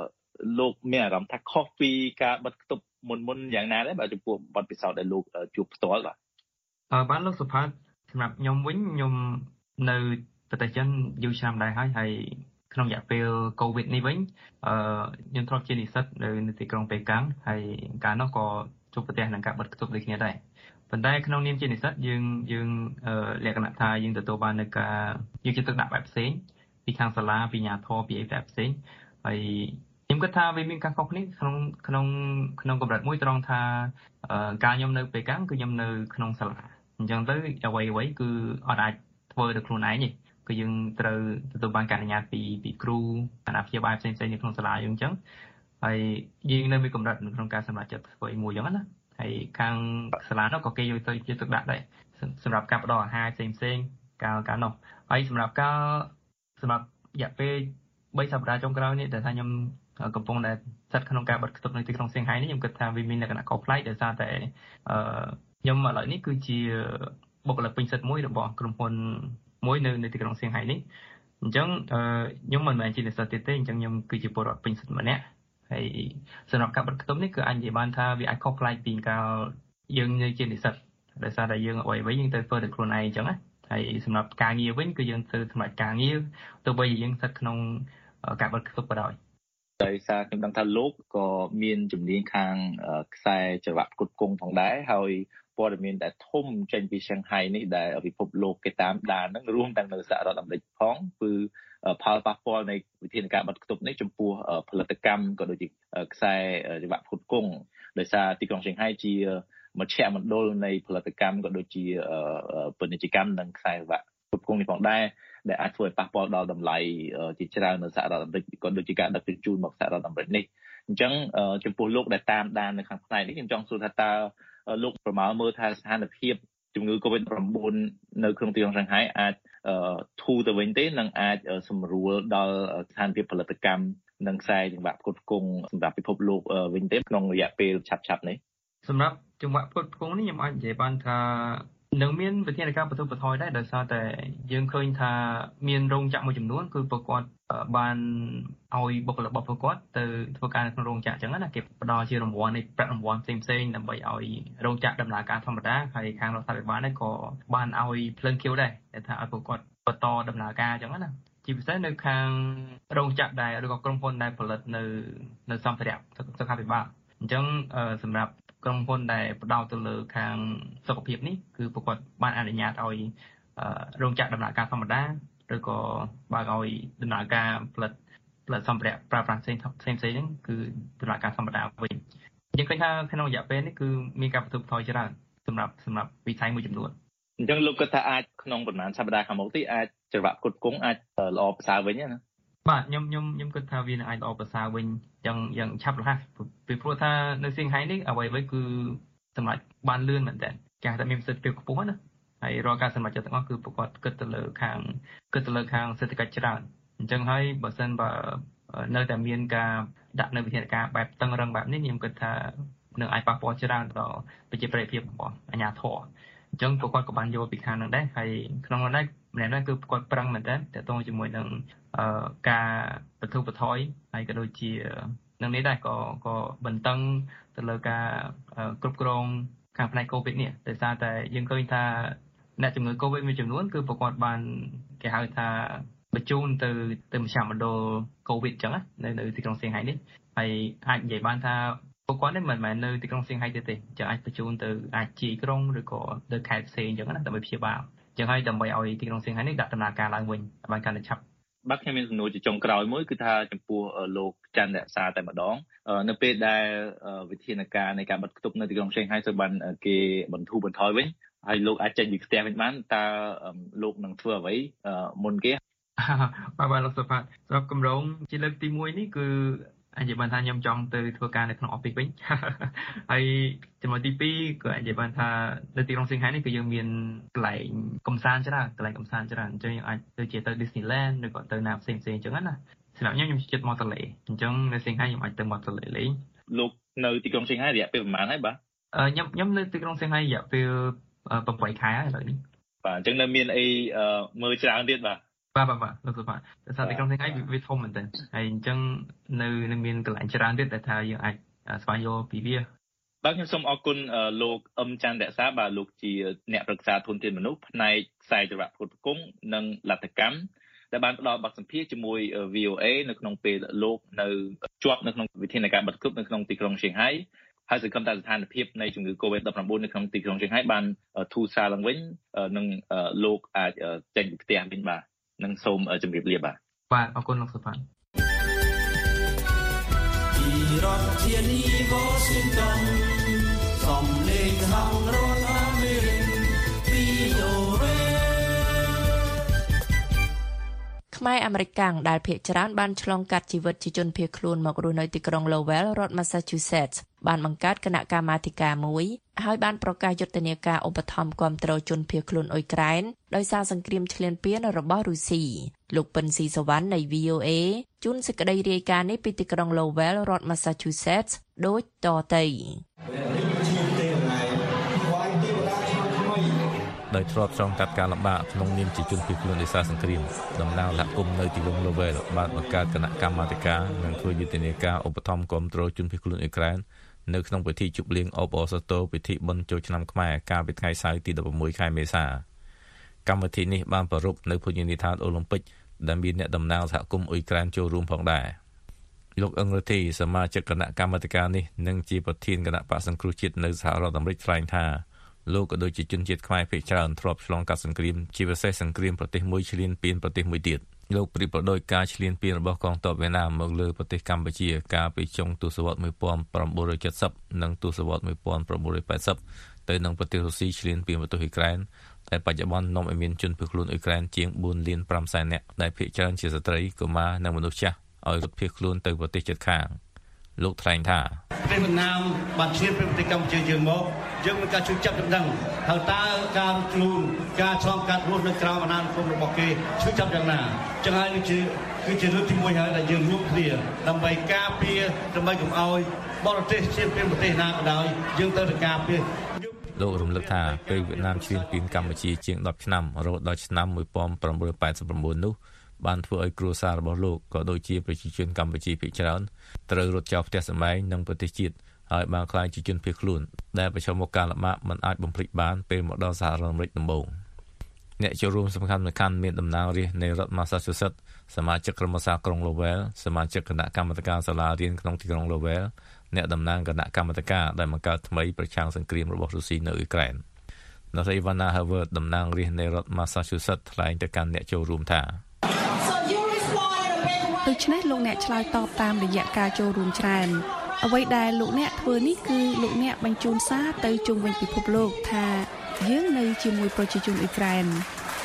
លោកមានអារម្មណ៍ថាខុសពីការបិទគប់មុនយ៉ាងណាដែរបើចំពោះបទពិសោធន៍ដែលលោកជួបផ្ទាល់បាទបានលោកសុផាតសម្រាប់ខ្ញុំវិញខ្ញុំនៅប្រទេសចិនយូរឆ្នាំដែរហើយក្នុងរយៈពេលកូវីដនេះវិញខ្ញុំធ្លាប់ជានិស្សិតនៅទីក្រុងប៉េកាំងហើយកាលនោះក៏ជួបប្រទះនឹងការបិទគប់ដូចគ្នាដែរប៉ុន្តែក្នុងនាមជានិស្សិតយើងលក្ខណៈថាយើងទទួលបាននៅការយកចិត្តទុកដាក់បែបផ្សេងពីខាងសាលាពីអាជ្ញាធរពីអីបែបផ្សេងហើយខ្ញុំគិតថាវាមានការខុសគ្នាក្នុងកម្រិតមួយត្រង់ថាការខ្ញុំនៅប៉េកាំងគឺខ្ញុំនៅក្នុងសាលាអញ្ចឹងទៅអ្វីគឺអត់អាចធ្វើដោយខ្លួនឯងទេគឺយើងត្រូវទទួលបានការអនុញ្ញាតពីគ្រូគណៈព្យាបាលផ្សេងៗនៅក្នុងសាលាយើងអញ្ចឹងហើយយើងនៅមានកម្រិតក្នុងការសម្រេចចិត្តធ្វើអីមួយអញ្ចឹងណាហើយខាងសាលានោះក៏គេយកទៅជាទឹកដាក់ដែរសម្រាប់ការផ្ដល់អាហារផ្សេងកាលនោះហើយសម្រាប់រយៈពេល3សប្តាហ៍ចុងក្រោយនេះដែលថាខ្ញុំកំពុងតែស្ថិតក្នុងការបិទគប់នៅទីក្រុងសៀងហៃនេះខ្ញុំគិតថាវាមានលក្ខណៈខុសប្លែកដោយសារតែខ្ញុំឥឡូវនេះគឺជាបុគ្គលិកពេញសិទ្ធិមួយរបស់ក្រុមហ៊ុនមួយនៅទីក្រុងសៀងហៃនេះអញ្ចឹងខ្ញុំមិនមែនជានិស្សិតទេអញ្ចឹងខ្ញុំគឺជាពលរដ្ឋពេញសិទ្ធិម្នាក់ហើយសម្រាប់ការបិទគប់នេះគឺអាចនិយាយបានថាវាអាចខុសប្លែកពីកាលយើងនៅជានិស្សិតដោយសារតែយើងអ្វីយើងទៅធ្វើដោយខ្លួនឯងអញ្ចឹងណាហើយសម្រាប់ការងារវិញគឺយើងទៅសម្រាប់ការងារទោះបីយើងស្ថិតក្នុងការបិទគប់ក៏ដោយដោយសារខ្ញុំដឹងថាលោកក៏មានជំនាញខាងខ្សែចង្វាក់ផ្គត់ផ្គង់ផងដែរហើយព័ត៌មានដែលធំចេញពីសៀងហៃនេះដែលពិភពលោកគេតាមដានហ្នឹងរួមទាំងនៅសហរដ្ឋអាមេរិកផងគឺផលប៉ះពាល់នៃវិធានការបិទគប់នេះចំពោះផលិតកម្មក៏ដូចជាខ្សែចង្វាក់ផ្គត់ផ្គង់ដោយសារទីក្រុងសៀងហៃជាមជ្ឈមណ្ឌលនៃផលិតកម្មក៏ដូចជាពាណិជ្ជកម្មនិងខ្សែចង្វាក់ផ្គត់ផ្គង់នេះផងដែរដែលអាចធ្វើឲ្យប៉ះពាល់ដល់តម្លៃជាច្រើននៅសហរដ្ឋអាមេរិកក៏ដូចជាការដឹកជញ្ជូនមកសហរដ្ឋអាមេរិកនេះអញ្ចឹងចំពោះលោកដែលតាមដាននៅខាងផ្នែកនេះខ្ញុំចង់សួរថាតើលោកប្រមាលមើលថាស្ថានភាពជំងឺ COVID-19 នៅក្នុងទីក្រុងសៀងហៃអាចធូរទៅវិញទេនិងអាចសម្រួលដល់ស្ថានភាពផលិតកម្មនិងខ្សែចង្វាក់ផ្គត់ផ្គង់សម្រាប់ពិភពលោកវិញទេក្នុងរយៈពេលឆាប់ៗនេះសម្រាប់ចង្វាក់ផ្គត់ផ្គង់នេះខ្ញុំអាចនិយាយបានថានឹងមានវិធានការបន្ទប់បន្ថយដែរដោយសារតែយើងឃើញថាមានរោងចក្រមួយចំនួនគឺពួកគាត់បានឲ្យបុគ្គលិករបស់ពួកគាត់ទៅធ្វើការនៅក្នុងរោងចក្រអញ្ចឹងណាគេផ្ដល់ជារង្វាន់នៃប្រាក់រង្វាន់ផ្សេងៗដើម្បីឲ្យរោងចក្រដំណើរការធម្មតាហើយខាងរដ្ឋាភិបាលនេះក៏បានឲ្យភ្លើងខៀវដែរដែលថាឲ្យពួកគាត់បន្តដំណើរការអញ្ចឹងណាជាពិសេសនៅខាងរោងចក្រដែរឬក៏ក្រុមហ៊ុនដែលផលិតនៅសម្ភារៈសុខាភិបាលអញ្ចឹងសម្រាប់ក្រុមហ៊ុនដែលផ្ដោតទៅលើខាងសុខភាពនេះគឺពួកគាត់បានអនុញ្ញាតឲ្យរោងចក្រដំណើរការធម្មតាឬក៏បើកឲ្យដំណើរការផលិតសម្ភារៈប្រើប្រាស់ផ្សេងហ្នឹងគឺដំណើរការធម្មតាវិញយើងឃើញថាក្នុងរយៈពេលនេះគឺមានការបន្ទប់បន្ថយច្រើនសម្រាប់វិស័យមួយចំនួនអញ្ចឹងលោកគិតថាអាចក្នុងប្រហែលសប្តាហ៍ខាងមុខនេះអាចចង្វាក់ផ្គត់ផ្គង់អាចល្អប្រសើរវិញណាបាទខ្ញុំគិតថាវានឹងអាចល្អប្រសើរវិញយ៉ាងឆាប់រហ័សពីព្រោះថានៅសៀងហៃនេះអ្វីគឺសម្រាប់បានលឿនមែនតើគេថាមានប្រសិទ្ធភាពខ្ពស់ណាហើយរាល់ការសម្រេចចិត្តទាំងអស់គឺប្រកបគិតទៅលើខាងសេដ្ឋកិច្ចច្រើនអញ្ចឹងហើយបើសិនបើនៅតែមានការដាក់នៅវិធានការបែបតឹងរឹងបែបនេះខ្ញុំគិតថានឹងអាចប៉ះពាល់ច្រើនដល់ប្រជាប្រិយភាពរបស់អាជ្ញាធរអញ្ចឹងពួកគាត់ក៏បានយល់ពីខាងហ្នឹងដែរហើយក្នុងនោះដែរម្នាក់ហ្នឹងគឺពួកគាត់ប្រឹងមែនតើតទៅជាមួយនឹងការបន្ធូរបន្ថយហើយក៏ដូចជានឹងនេះដែរក៏បន្តឹងទៅលើការគ្រប់គ្រងខាងផ្នែក COVID នេះដោយសារតែយើងឃើញថាអ្នកជំងឺ COVID មួយចំនួនគឺពួកគាត់បានគេហៅថាបញ្ជូនទៅមជ្ឈមណ្ឌល COVID អញ្ចឹងនៅទីក្រុងសៀងហៃនេះហើយអាចនិយាយបានថាពួកគាត់នេះមិនមែននៅទីក្រុងសៀងហៃទេចឹងអាចបញ្ជូនទៅអាចជាក្រុងឬក៏ទៅខេត្តផ្សេងអញ្ចឹងណាដើម្បីព្យាបាលអញ្ចឹងហើយដើម្បីឲ្យទីក្រុងសៀងហៃនេះដាក់ដំណើរការឡើងវិញបានកាន់តែឆាប់បាទខ្ញុំមានសំណួរជាចុងក្រោយមួយគឺថាចំពោះលោកច័ន្ទរក្សាតែម្ដងនៅពេលដែលវិធានការនៃការបិទគប់នៅទីក្រុងសៀងហៃត្រូវបានគេបន្ធូរបន្ថយវិញហើយលោកអាចចេញពីផ្ទះវិញបានតើលោកនឹងធ្វើអ្វីមុនគេបាទលោកសុផាតសម្រាប់គម្រោងជាលើកទី1នេះគឺអាចនិយាយបានថាខ្ញុំចង់ទៅធ្វើការនៅក្នុង office វិញហើយចំណុចទី2ក៏អាចនិយាយបានថានៅទីក្រុងសៀងហៃនេះគឺយើងមានកន្លែងកំសាន្តច្រើនអញ្ចឹងយើងអាចទៅជាទៅ Disneyland ឬក៏ទៅណាផ្សេងអញ្ចឹងណាសម្រាប់ខ្ញុំចិត្តមកទន្លេអញ្ចឹងនៅសៀងហៃខ្ញុំអាចទៅមកទន្លេលេងលោកនៅទីក្រុងសៀងហៃរយៈពេលប្រហែលហើយបាទខ្ញុំនៅទីក្រុងសៀងហៃរយៈពេល8ខែហើយឥឡូវនេះបាទអញ្ចឹងនៅមានអីមើលច្រើនទៀតបាទបាទលោកសុផាតែទីក្រុងទាំងឯងវាធំមែនតើហើយអញ្ចឹងនៅមានកន្លែងច្រើនទៀតដែលថាយើងអាចស្វែងយល់ពីវាបាទខ្ញុំសូមអរគុណលោកអឹមច័ន្ទរក្សាបាទលោកជាអ្នកប្រឹក្សាធនធានមនុស្សផ្នែកខ្សែចរៈផ្គត់ផ្គង់និងលទ្ធកម្មដែលបានផ្ដល់បទសម្ភាសន៍ជាមួយ VOA នៅក្នុងពេលលោកនៅជាប់នៅក្នុងវិធានការបិទគប់នៅក្នុងទីក្រុងឈៀងហៃហើយសង្ឃឹមថាស្ថានភាពនៃជំងឺ COVID-19 នៅក្នុងទីក្រុងឈៀងហៃបានធូរស្រាលឡើងវិញនិងលោកអាចចេញពីផ្ទះវិញបាទនឹងសូមជម្រាបលាបាទអរគុណលោកសុផានពីរដ្ឋធានី Washington សំឡេងហៅរដ្ឋអាមេរិក VOA ខ្មែរអាមេរិកកាំងដែលភាគច្រើនបានឆ្លងកាត់ជីវិតជាជនភៀសខ្លួនមករស់នៅទីក្រុង Lowell រដ្ឋ Massachusetts បានបង្កើតគណៈកម្មាធិការមួយហើយបានប្រកាសយុទ្ធនាការឧបត្ថម្ភគាំទ្រជនភៀសខ្លួនអ៊ុយក្រែនដោយសារសង្គ្រាមឈ្លានពានរបស់រុស្ស៊ីលោកពិនស៊ីសវណ្ណនៃ VOA ជូនសេចក្តីរាយការណ៍នេះពីទីក្រុង Lowell រដ្ឋ Massachusetts ដូចតទៅដោយធ្លាប់ឆ្លងកាត់ការលំបាកក្នុងនាមជាជនភៀសខ្លួនដោយសារសង្គ្រាមតំណាងសហគមន៍នៅទីក្រុង Lowell បានបង្កើតគណៈកម្មាធិការនិងធ្វើយុទ្ធនាការឧបត្ថម្ភគាំទ្រជនភៀសខ្លួនអ៊ុយក្រែននៅក្នុងពិធីជប់លៀងអបអរសាទរពិធីបុណ្យចូលឆ្នាំខ្មែរកាលពីថ្ងៃសៅរ៍ទី16ខែមេសាកម្មវិធីនេះបានប្រារព្ធនៅភោជនីយដ្ឋានអូឡ িম্প ិកដែលមានអ្នកតំណាងសហគមន៍អ៊ុយក្រែនចូលរួមផងដែរលោកអឹងរ៉ាធីសមាជិកគណៈកម្មាធិការនេះនិងជាប្រធានគណៈបកសង្គ្រោះជាតិនៅសហរដ្ឋអាមេរិកថ្លែងថាលោកក៏ដូចជាជនជាតិខ្មែរភាគច្រើនធ្លាប់ឆ្លងកាត់សង្គ្រាមជាពិសេសសង្គ្រាមប្រទេសមួយឈ្លានពានប្រទេសមួយទៀតលោកប្រៀបប្រដូចការឈ្លានពានរបស់កងទ័ពវៀតណាមមកលើប្រទេសកម្ពុជាកាលពីចុងទសវត្សរ៍1970និងទសវត្សរ៍1980ទៅនឹងប្រទេសរុស្ស៊ីឈ្លានពានប្រទេសអ៊ុយក្រែនតែបច្ចុប្បន្ននាំឲ្យមានជនភៀសខ្លួនអ៊ុយក្រែនជាង 4.5 លាននាក់ដែលភាគច្រើនជាស្ត្រីកុមារនិងមនុស្សចាស់ឲ្យរត់ភៀសខ្លួនទៅប្រទេសជិតខាងលោកថ្លែងថាប្រទេសវៀតណាមបានឈានពីប្រទេសកម្ពុជាយើងមកយើងមានការជួយចាប់ដណ្ដឹងហើយតើការខ្លួនការឆ្លងកាត់រស់នៅក្រៅអាណានិគមរបស់គេជួយចាប់យ៉ាងណាចឹងហើយគឺជារឿងទី1ហើយដែលយើងរួមគ្នាដើម្បីការពារដើម្បីកុំឲ្យបរទេសឈានពីប្រទេសណាក៏ដោយយើងត្រូវតែការពារលោករំលឹកថាពេលវៀតណាមឈានពីកម្ពុជាជាង10ឆ្នាំរហូតដល់ឆ្នាំ1989នោះបានធ្វើឲ្យគ្រួសាររបស់លោកក៏ដូចជាប្រជាជនកម្ពុជាភាគច្រើនត្រូវរត់ចោលផ្ទះសម្បែងនិងប្រទេសជាតិហើយបានក្លាយជាជនភៀសខ្លួនដែលប្រឈមមុខការលំបាកមិនអាចបំភ្លេចបានពេលមកដល់សហរដ្ឋអាមេរិកដំបូងអ្នកចូលរួមសំខាន់មានតំណាងរាស្ត្រនៃរដ្ឋ Massachusetts សមាជិកក្រុមប្រឹក្សាក្រុង Lowell សមាជិកគណៈកម្មាធិការសាលារៀនក្នុងទីក្រុង Lowell អ្នកតំណាងគណៈកម្មាធិការដែលបង្កើតថ្មីប្រឆាំងសង្គ្រាមរបស់រុស្ស៊ីនៅអ៊ុយក្រែនលោក Ivana Harvard តំណាងរាស្ត្រនៃរដ្ឋ Massachusetts ថ្លែងទៅកាន់អ្នកចូលរួមថាដូច្នេះលោកអ្នកឆ្លើយតបតាមរយៈការចូលរួមច្រើនអ្វីដែលលោកអ្នកធ្វើនេះគឺលោកអ្នកបញ្ជូនសារទៅជុំវិញពិភពលោកថាយើងនៅជាមួយប្រជាជនអ៊ុយក្រែន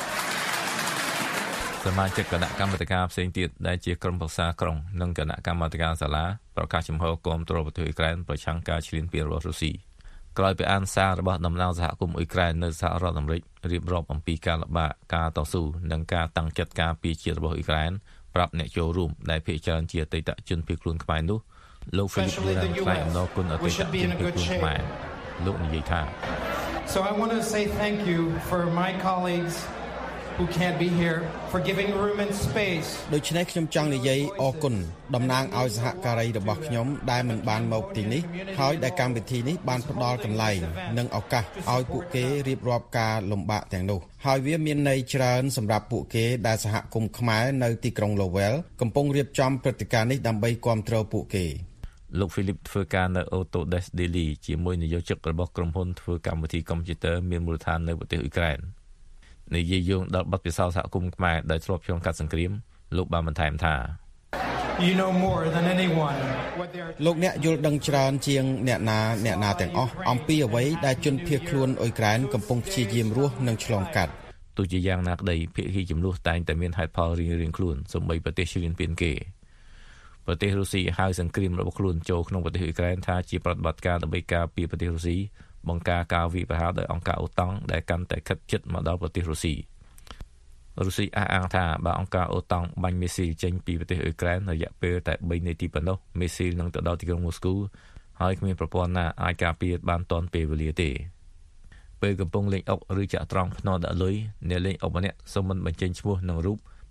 សមាជិកគណៈកម្មាធិការផ្សេងទៀតដែលជាក្រុមប្រឹក្សាក្រុងនិងគណៈកម្មាធិការសាលាប្រកាសចំហគាំទ្រប្រទេសអ៊ុយក្រែនប្រឆាំងការឈ្លានពានរបស់រុស្ស៊ីក្រោយពីអានសាររបស់តំណាងសហគមន៍អ៊ុយក្រែននៅសហរដ្ឋអាមេរិករៀបរាប់អំពីការលំបាកការតស៊ូនិងការតាំងចិត្តការពារជាតិរបស់អ៊ុយក្រែនប្រាប់អ្នកចូលរួមដែលភាគច្រើនជាអតីតជនភៀសខ្លួនខ្មែរនោះលោក Philip Duran ថ្លែងអំណរគុណអតីតជនភៀសខ្លួនខ្មែរលោកនិយាយថា So I want to say thank you for my colleagues who can't be here for giving room and space ដូច្នេះខ្ញុំចង់និយាយអរគុណតំណាងឲ្យសហការីរបស់ខ្ញុំដែលមិនបានមកទីនេះហើយដែលកម្មវិធីនេះបានផ្ដល់កន្លែងនិងឱកាសឲ្យពួកគេរៀបរាប់ការលំបាកទាំងនោះហើយវាមានន័យច្រើនសម្រាប់ពួកគេដែលសហគមន៍ខ្មែរនៅទីក្រុង Lowell កំពុងរៀបចំព្រឹត្តិការណ៍នេះដើម្បីគាំទ្រពួកគេលោក Philip ធ្វើការនៅ Autodesk Daily ជាមួយនាយករបស់ក្រុមហ៊ុនធ្វើកម្មវិធីកុំព្យូទ័រមានមូលដ្ឋាននៅប្រទេសអ៊ុយក្រែននិយាយយោងដល់បទពិសោធន៍សហគមន៍ខ្មែរដែលធ្លាប់ឆ្លងកាត់សង្គ្រាមលោកបានបន្ថែមថា You know more than anyone លោកអ្នកយល់ដឹងច្រើនជាងអ្នកណាទាំងអស់អំពីអ្វីដែលជនភៀសខ្លួនអ៊ុយក្រែនកំពុងព្យាយាមរស់និងឆ្លងកាត់ទោះជាយ៉ាងណាក្តីភាគីចំនួនតែងតែមានហេតុផលរៀងៗខ្លួនសូម្បីប្រទេសឈ្លានពានគេប្រទេសរុស្ស៊ីហៅសង្គ្រាមរបស់ខ្លួនចូលក្នុងប្រទេសអ៊ុយក្រែនថាជាប្រតិបត្តិការដើម្បីការពារប្រទេសរុស្ស៊ីបង្ការការវាយប្រហារដោយអង្គការអូតង់ដែលកាន់តែខិតជិតមកដល់ប្រទេសរុស្ស៊ីអះអាងថាបើអង្គការអូតង់បាញ់មីស៊ីលចេញពីប្រទេសអ៊ុយក្រែនរយៈពេលតែ3នាទីប៉ុណ្ណោះមីស៊ីលនឹងទៅដល់ទីក្រុងម៉ូស្គូហើយគ្មានប្រព័ន្ធណាអាចការពារបានទាន់ពេលវេលាទេពេលកំពុងលេងអុកឬចាក់ត្រង់ភ្នាល់ដាក់លុយអ្នកលេងអុកម្នាក់សូមមិនបញ្ចេញឈ្មោះនិងរូប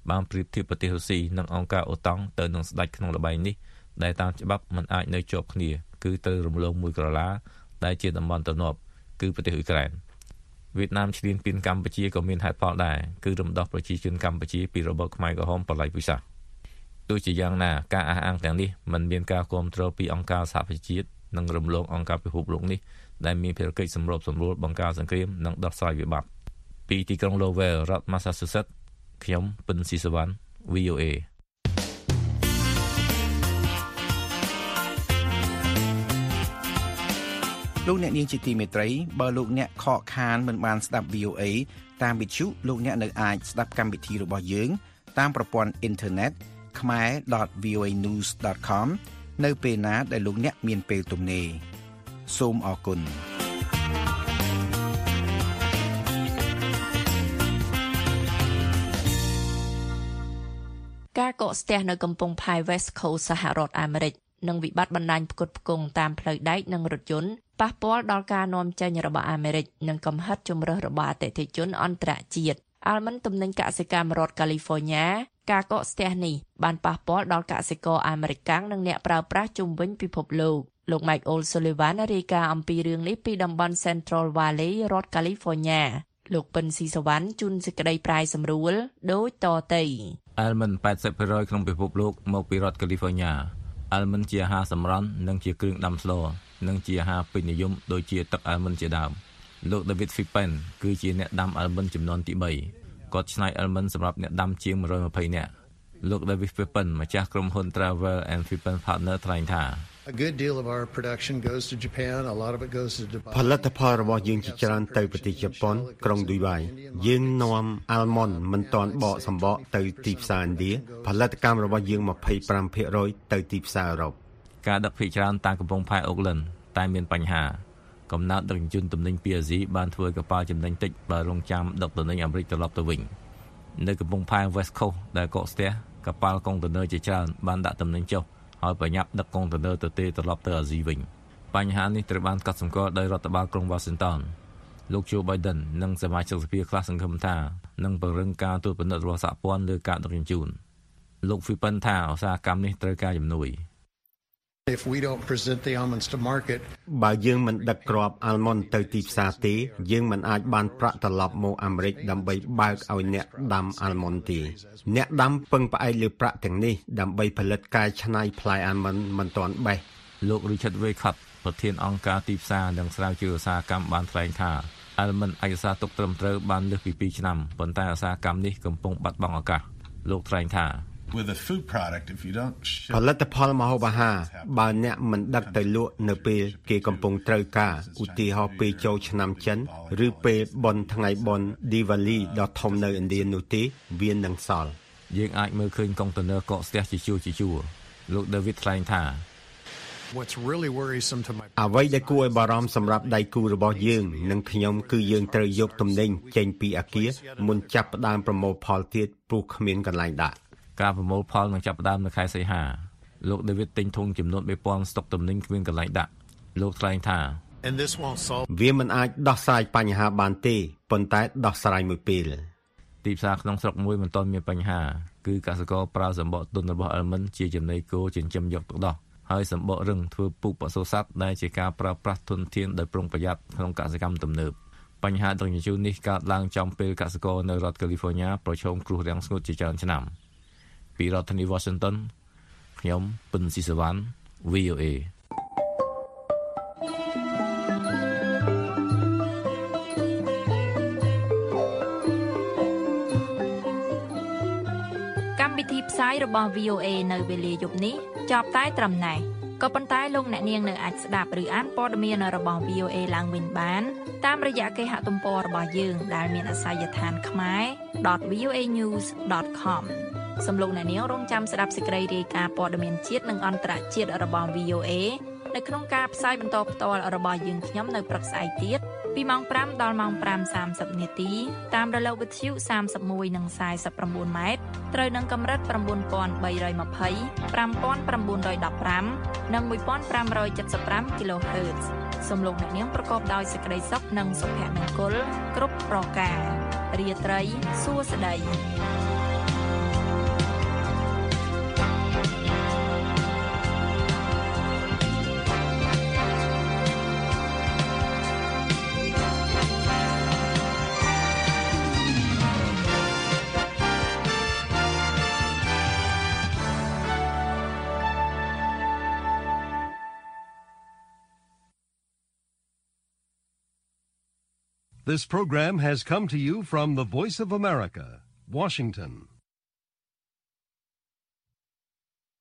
បានប្រៀបធៀបប្រទេសរុស្ស៊ីនិងអង្គការអូតង់ទៅនឹងស្ដេចក្នុងល្បែងនេះដែលតាមច្បាប់មិនអាចនៅជាប់គ្នាគឺត្រូវរំលងមួយក្រឡាដែលជាតំបន់ទំនាប់គឺប្រទេសអ៊ុយក្រែនវៀតណាមឈ្លានពានកម្ពុជាក៏មានហេតុផលដែរគឺរំដោះប្រជាជនកម្ពុជាពីរបបខ្មែរក្រហមបល្ល័ង្កពិសាទោះជាយ៉ាងណាការអះអាងទាំងនេះមិនមានការគាំទ្រពីអង្គការសហប្រជាជាតិនិងរំលងអង្គការពិភពលោកនេះដែលមានភារកិច្ចសម្របសម្រួលបង្ការសង្គ្រាមនិងដោះស្រាយវិបត្តិពីទីក្រុង Lowell រដ្ឋ Massachusetts ខ្ញុំពិនស៊ីសវណ្ណ VOA លោកអ្នកនាងជាទីមេត្រីបើលោកអ្នកខកខានមិនបានស្ដាប់ VOA តាមវិទ្យុលោកអ្នកនៅអាចស្ដាប់កម្មវិធីរបស់យើងតាមប្រព័ន្ធអ៊ីនធឺណិត khmer.voanews.com នៅពេលណាដែលលោកអ្នកមានពេលទំនេរសូមអរគុណការកកស្ទះនៅកំពង់ផែ West Coast សហរដ្ឋអាមេរិកនិងវិបត្តិបណ្ដាញផ្គត់ផ្គង់តាមផ្លូវដែកនិងរថយន្តប៉ះពាល់ដល់ការនាំចេញរបស់អាមេរិកនិងកំហិតជំរើសរបស់អតិថិជនអន្តរជាតិអាល់មិនទំនិញកសិកម្មរដ្ឋកាលីហ្វ័រញ៉ាការកកស្ទះនេះបានប៉ះពាល់ដល់កសិករអាមេរិកនិងអ្នកប្រើប្រាស់ជុំវិញពិភពលោក Mike O'Sullivan រាយការណ៍អំពីរឿងនេះពីតំបន់ Central Valley រដ្ឋកាលីហ្វ័រញ៉ាលោកពិនស៊ីសវណ្ណជូនសេចក្តីប្រាយសម្រួលដូចតទៅអាល់មិន 80% ក្នុងពិភពលោកមកពីរដ្ឋកាលីហ្វ័រញ៉ាអាល់មិនជាអាហារសម្រន់និងជាគ្រឿងដាំស្លនិងជាអាហារពេញនិយមដូចជាទឹកអាល់មិនជាដើមលោក David Fippen គឺជាអ្នកដាំអាល់មិនចំនួនទី3គាត់ច្នៃអាល់មិនសម្រាប់អ្នកដាំជាង120នាក់លោក David Fippen ម្ចាស់ក្រុមហ៊ុន Travel and Fippen Partner ថ្លែងថា A good deal of our production goes to Japan, a lot of it goes to Dubai. ផលិតផលរបស់យើងជាច្រើនទៅប្រទេសជប៉ុនក្រុងឌុយបៃយើងនាំអាល់ម៉ុនមិនទាន់បកសម្បកទៅទីផ្សារឥណ្ឌាផលិតកម្មរបស់យើង 25% ទៅទីផ្សារអឺរ៉ុបការដឹកភាគច្រើនតាមកំពង់ផែអូកឡិនតែមានបញ្ហាកំណើតដឹកជញ្ជូនទំនិញពីអាស៊ីបានធ្វើកប៉ាល់ចំណេញតិចបើរងចាំដឹកទំនិញអាមេរិកត្រឡប់ទៅវិញនៅកំពង់ផែ West Coast ដែលកកស្ទះកប៉ាល់កុងតឺន័រជាច្រើនបានដាក់ទំនិញចុះហើយប្រញាប់ដឹកកុងតឺន័រទៅទេត្រឡប់ទៅអាស៊ីវិញបញ្ហានេះត្រូវបានកត់សម្គាល់ដោយរដ្ឋបាលក្រុង Washington លោក Joe Biden និងសមាជិកសភាខ្លះសង្ឃឹមថានឹងពង្រឹងការត្រួតពិនិត្យរបស់សហព័ន្ធលើការដឹកជញ្ជូនលោក Fippen ថាឧស្សាហកម្មនេះត្រូវការជំនួយ If we don't present the almonds to market បើយើងមិនដឹកគ្រាប់អាល់ម៉ុនទៅទីផ្សារទេយើងមិនអាចបានប្រាក់ត្រឡប់មកអាមេរិកដើម្បីបើកឲ្យអ្នកដាំអាល់ម៉ុនទេអ្នកដាំពឹងផ្អែកលើប្រាក់ទាំងនេះដើម្បីផលិតកែច្នៃផ្លែអាល់ម៉ុនមិនទាន់បេះលោក Richard Waycott ប្រធានអង្គការទីផ្សារនិងស្រាវជ្រាវឧស្សាហកម្មបានថ្លែងថាអាល់ម៉ុនឯកសារទុកត្រឹមត្រូវបានលើសពី2ឆ្នាំប៉ុន្តែឧស្សាហកម្មនេះកំពុងបាត់បង់ឱកាសលោកថ្លែងថា With a food product if you don't ផលិតផលម្ហូបអាហារបើអ្នកមិនដឹកទៅលក់នៅពេលគេកំពុងត្រូវការឧទាហរណ៍ពេលចូលឆ្នាំចិនឬពេលបុណ្យថ្ងៃបុណ្យ Diwali ដ៏ធំនៅឥណ្ឌានោះទេវានឹងសល់យើងអាចមើលឃើញកុងតឺន័រកកស្ទះជាជួរលោក David ថ្លែងថា What's really worrisome to my អ្វីដែលគួរឲ្យបារម្ភសម្រាប់ដៃគូរបស់យើងនិងខ្ញុំគឺយើងត្រូវយកទំនិញចេញពីអគារមុនចាប់ផ្ដើមប្រមូលផលទៀតព្រោះគ្មានកន្លែងដាក់ការប្រមូលផលនឹងចាប់ផ្ដើមនៅខែសីហាលោក David ទិញធុងចំនួន 3000 ស្តុកទំនិញគ្មានកន្លែងដាក់លោកថ្លែងថាវាមិនអាចដោះស្រាយបញ្ហាបានទេប៉ុន្តែដោះស្រាយមួយពេលទីផ្សារក្នុងស្រុកមួយមិនទាន់មានបញ្ហាគឺកសិករប្រើសម្បកទុនរបស់អាល់មិនជាចំណីគោចិញ្ចឹមយកទឹកដោះហើយសម្បករឹងធ្វើពូជបសុសត្វដែលជាការប្រើប្រាស់ធនធានដោយប្រុងប្រយ័ត្នក្នុងកសិកម្មទំនើបបញ្ហាដឹកជញ្ជូននេះកើតឡើងចំពេលកសិករនៅរដ្ឋកាលីហ្វ័រញ៉ាប្រឈមគ្រោះរាំងស្ងួតជាច្រើនឆ្នាំពីរដ្ឋធានី Washington ខ្ញុំពិនស៊ីសវណ្ណ VOA កម្មវិធីផ្សាយរបស់ VOA នៅវេលាយប់នេះចប់តែត្រឹមណេះក៏ប៉ុន្តែលោកអ្នកនាងនៅអាចស្ដាប់ឬអានព័ត៌មានរបស់ VOA ឡើងវិញបានតាមរយៈគេហទំព័ររបស់យើងដែលមានអាសយដ្ឋាន khmer.voanews.com សំឡេងអ្នកនាងរងចាំស្ដាប់សេចក្តីរាយការណ៍ព័ត៌មានជាតិនិងអន្តរជាតិរបស់ VOA នៅក្នុងការផ្សាយបន្តផ្ទាល់របស់យើងខ្ញុំនៅព្រឹកស្អែកទៀតពីម៉ោង 5 ដល់ម៉ោង 5:30 នាទីតាមរលកវិទ្យុ 31 និង 49 ម៉ែត្រត្រូវនឹងកម្រិត 9320 5915 និង 1575 kHz សំឡេងអ្នកនាងប្រកបដោយសេចក្តីសុខនិងសុភមង្គលគ្រប់ប្រការរាត្រីសួស្តី This program has come to you from the Voice of America, Washington.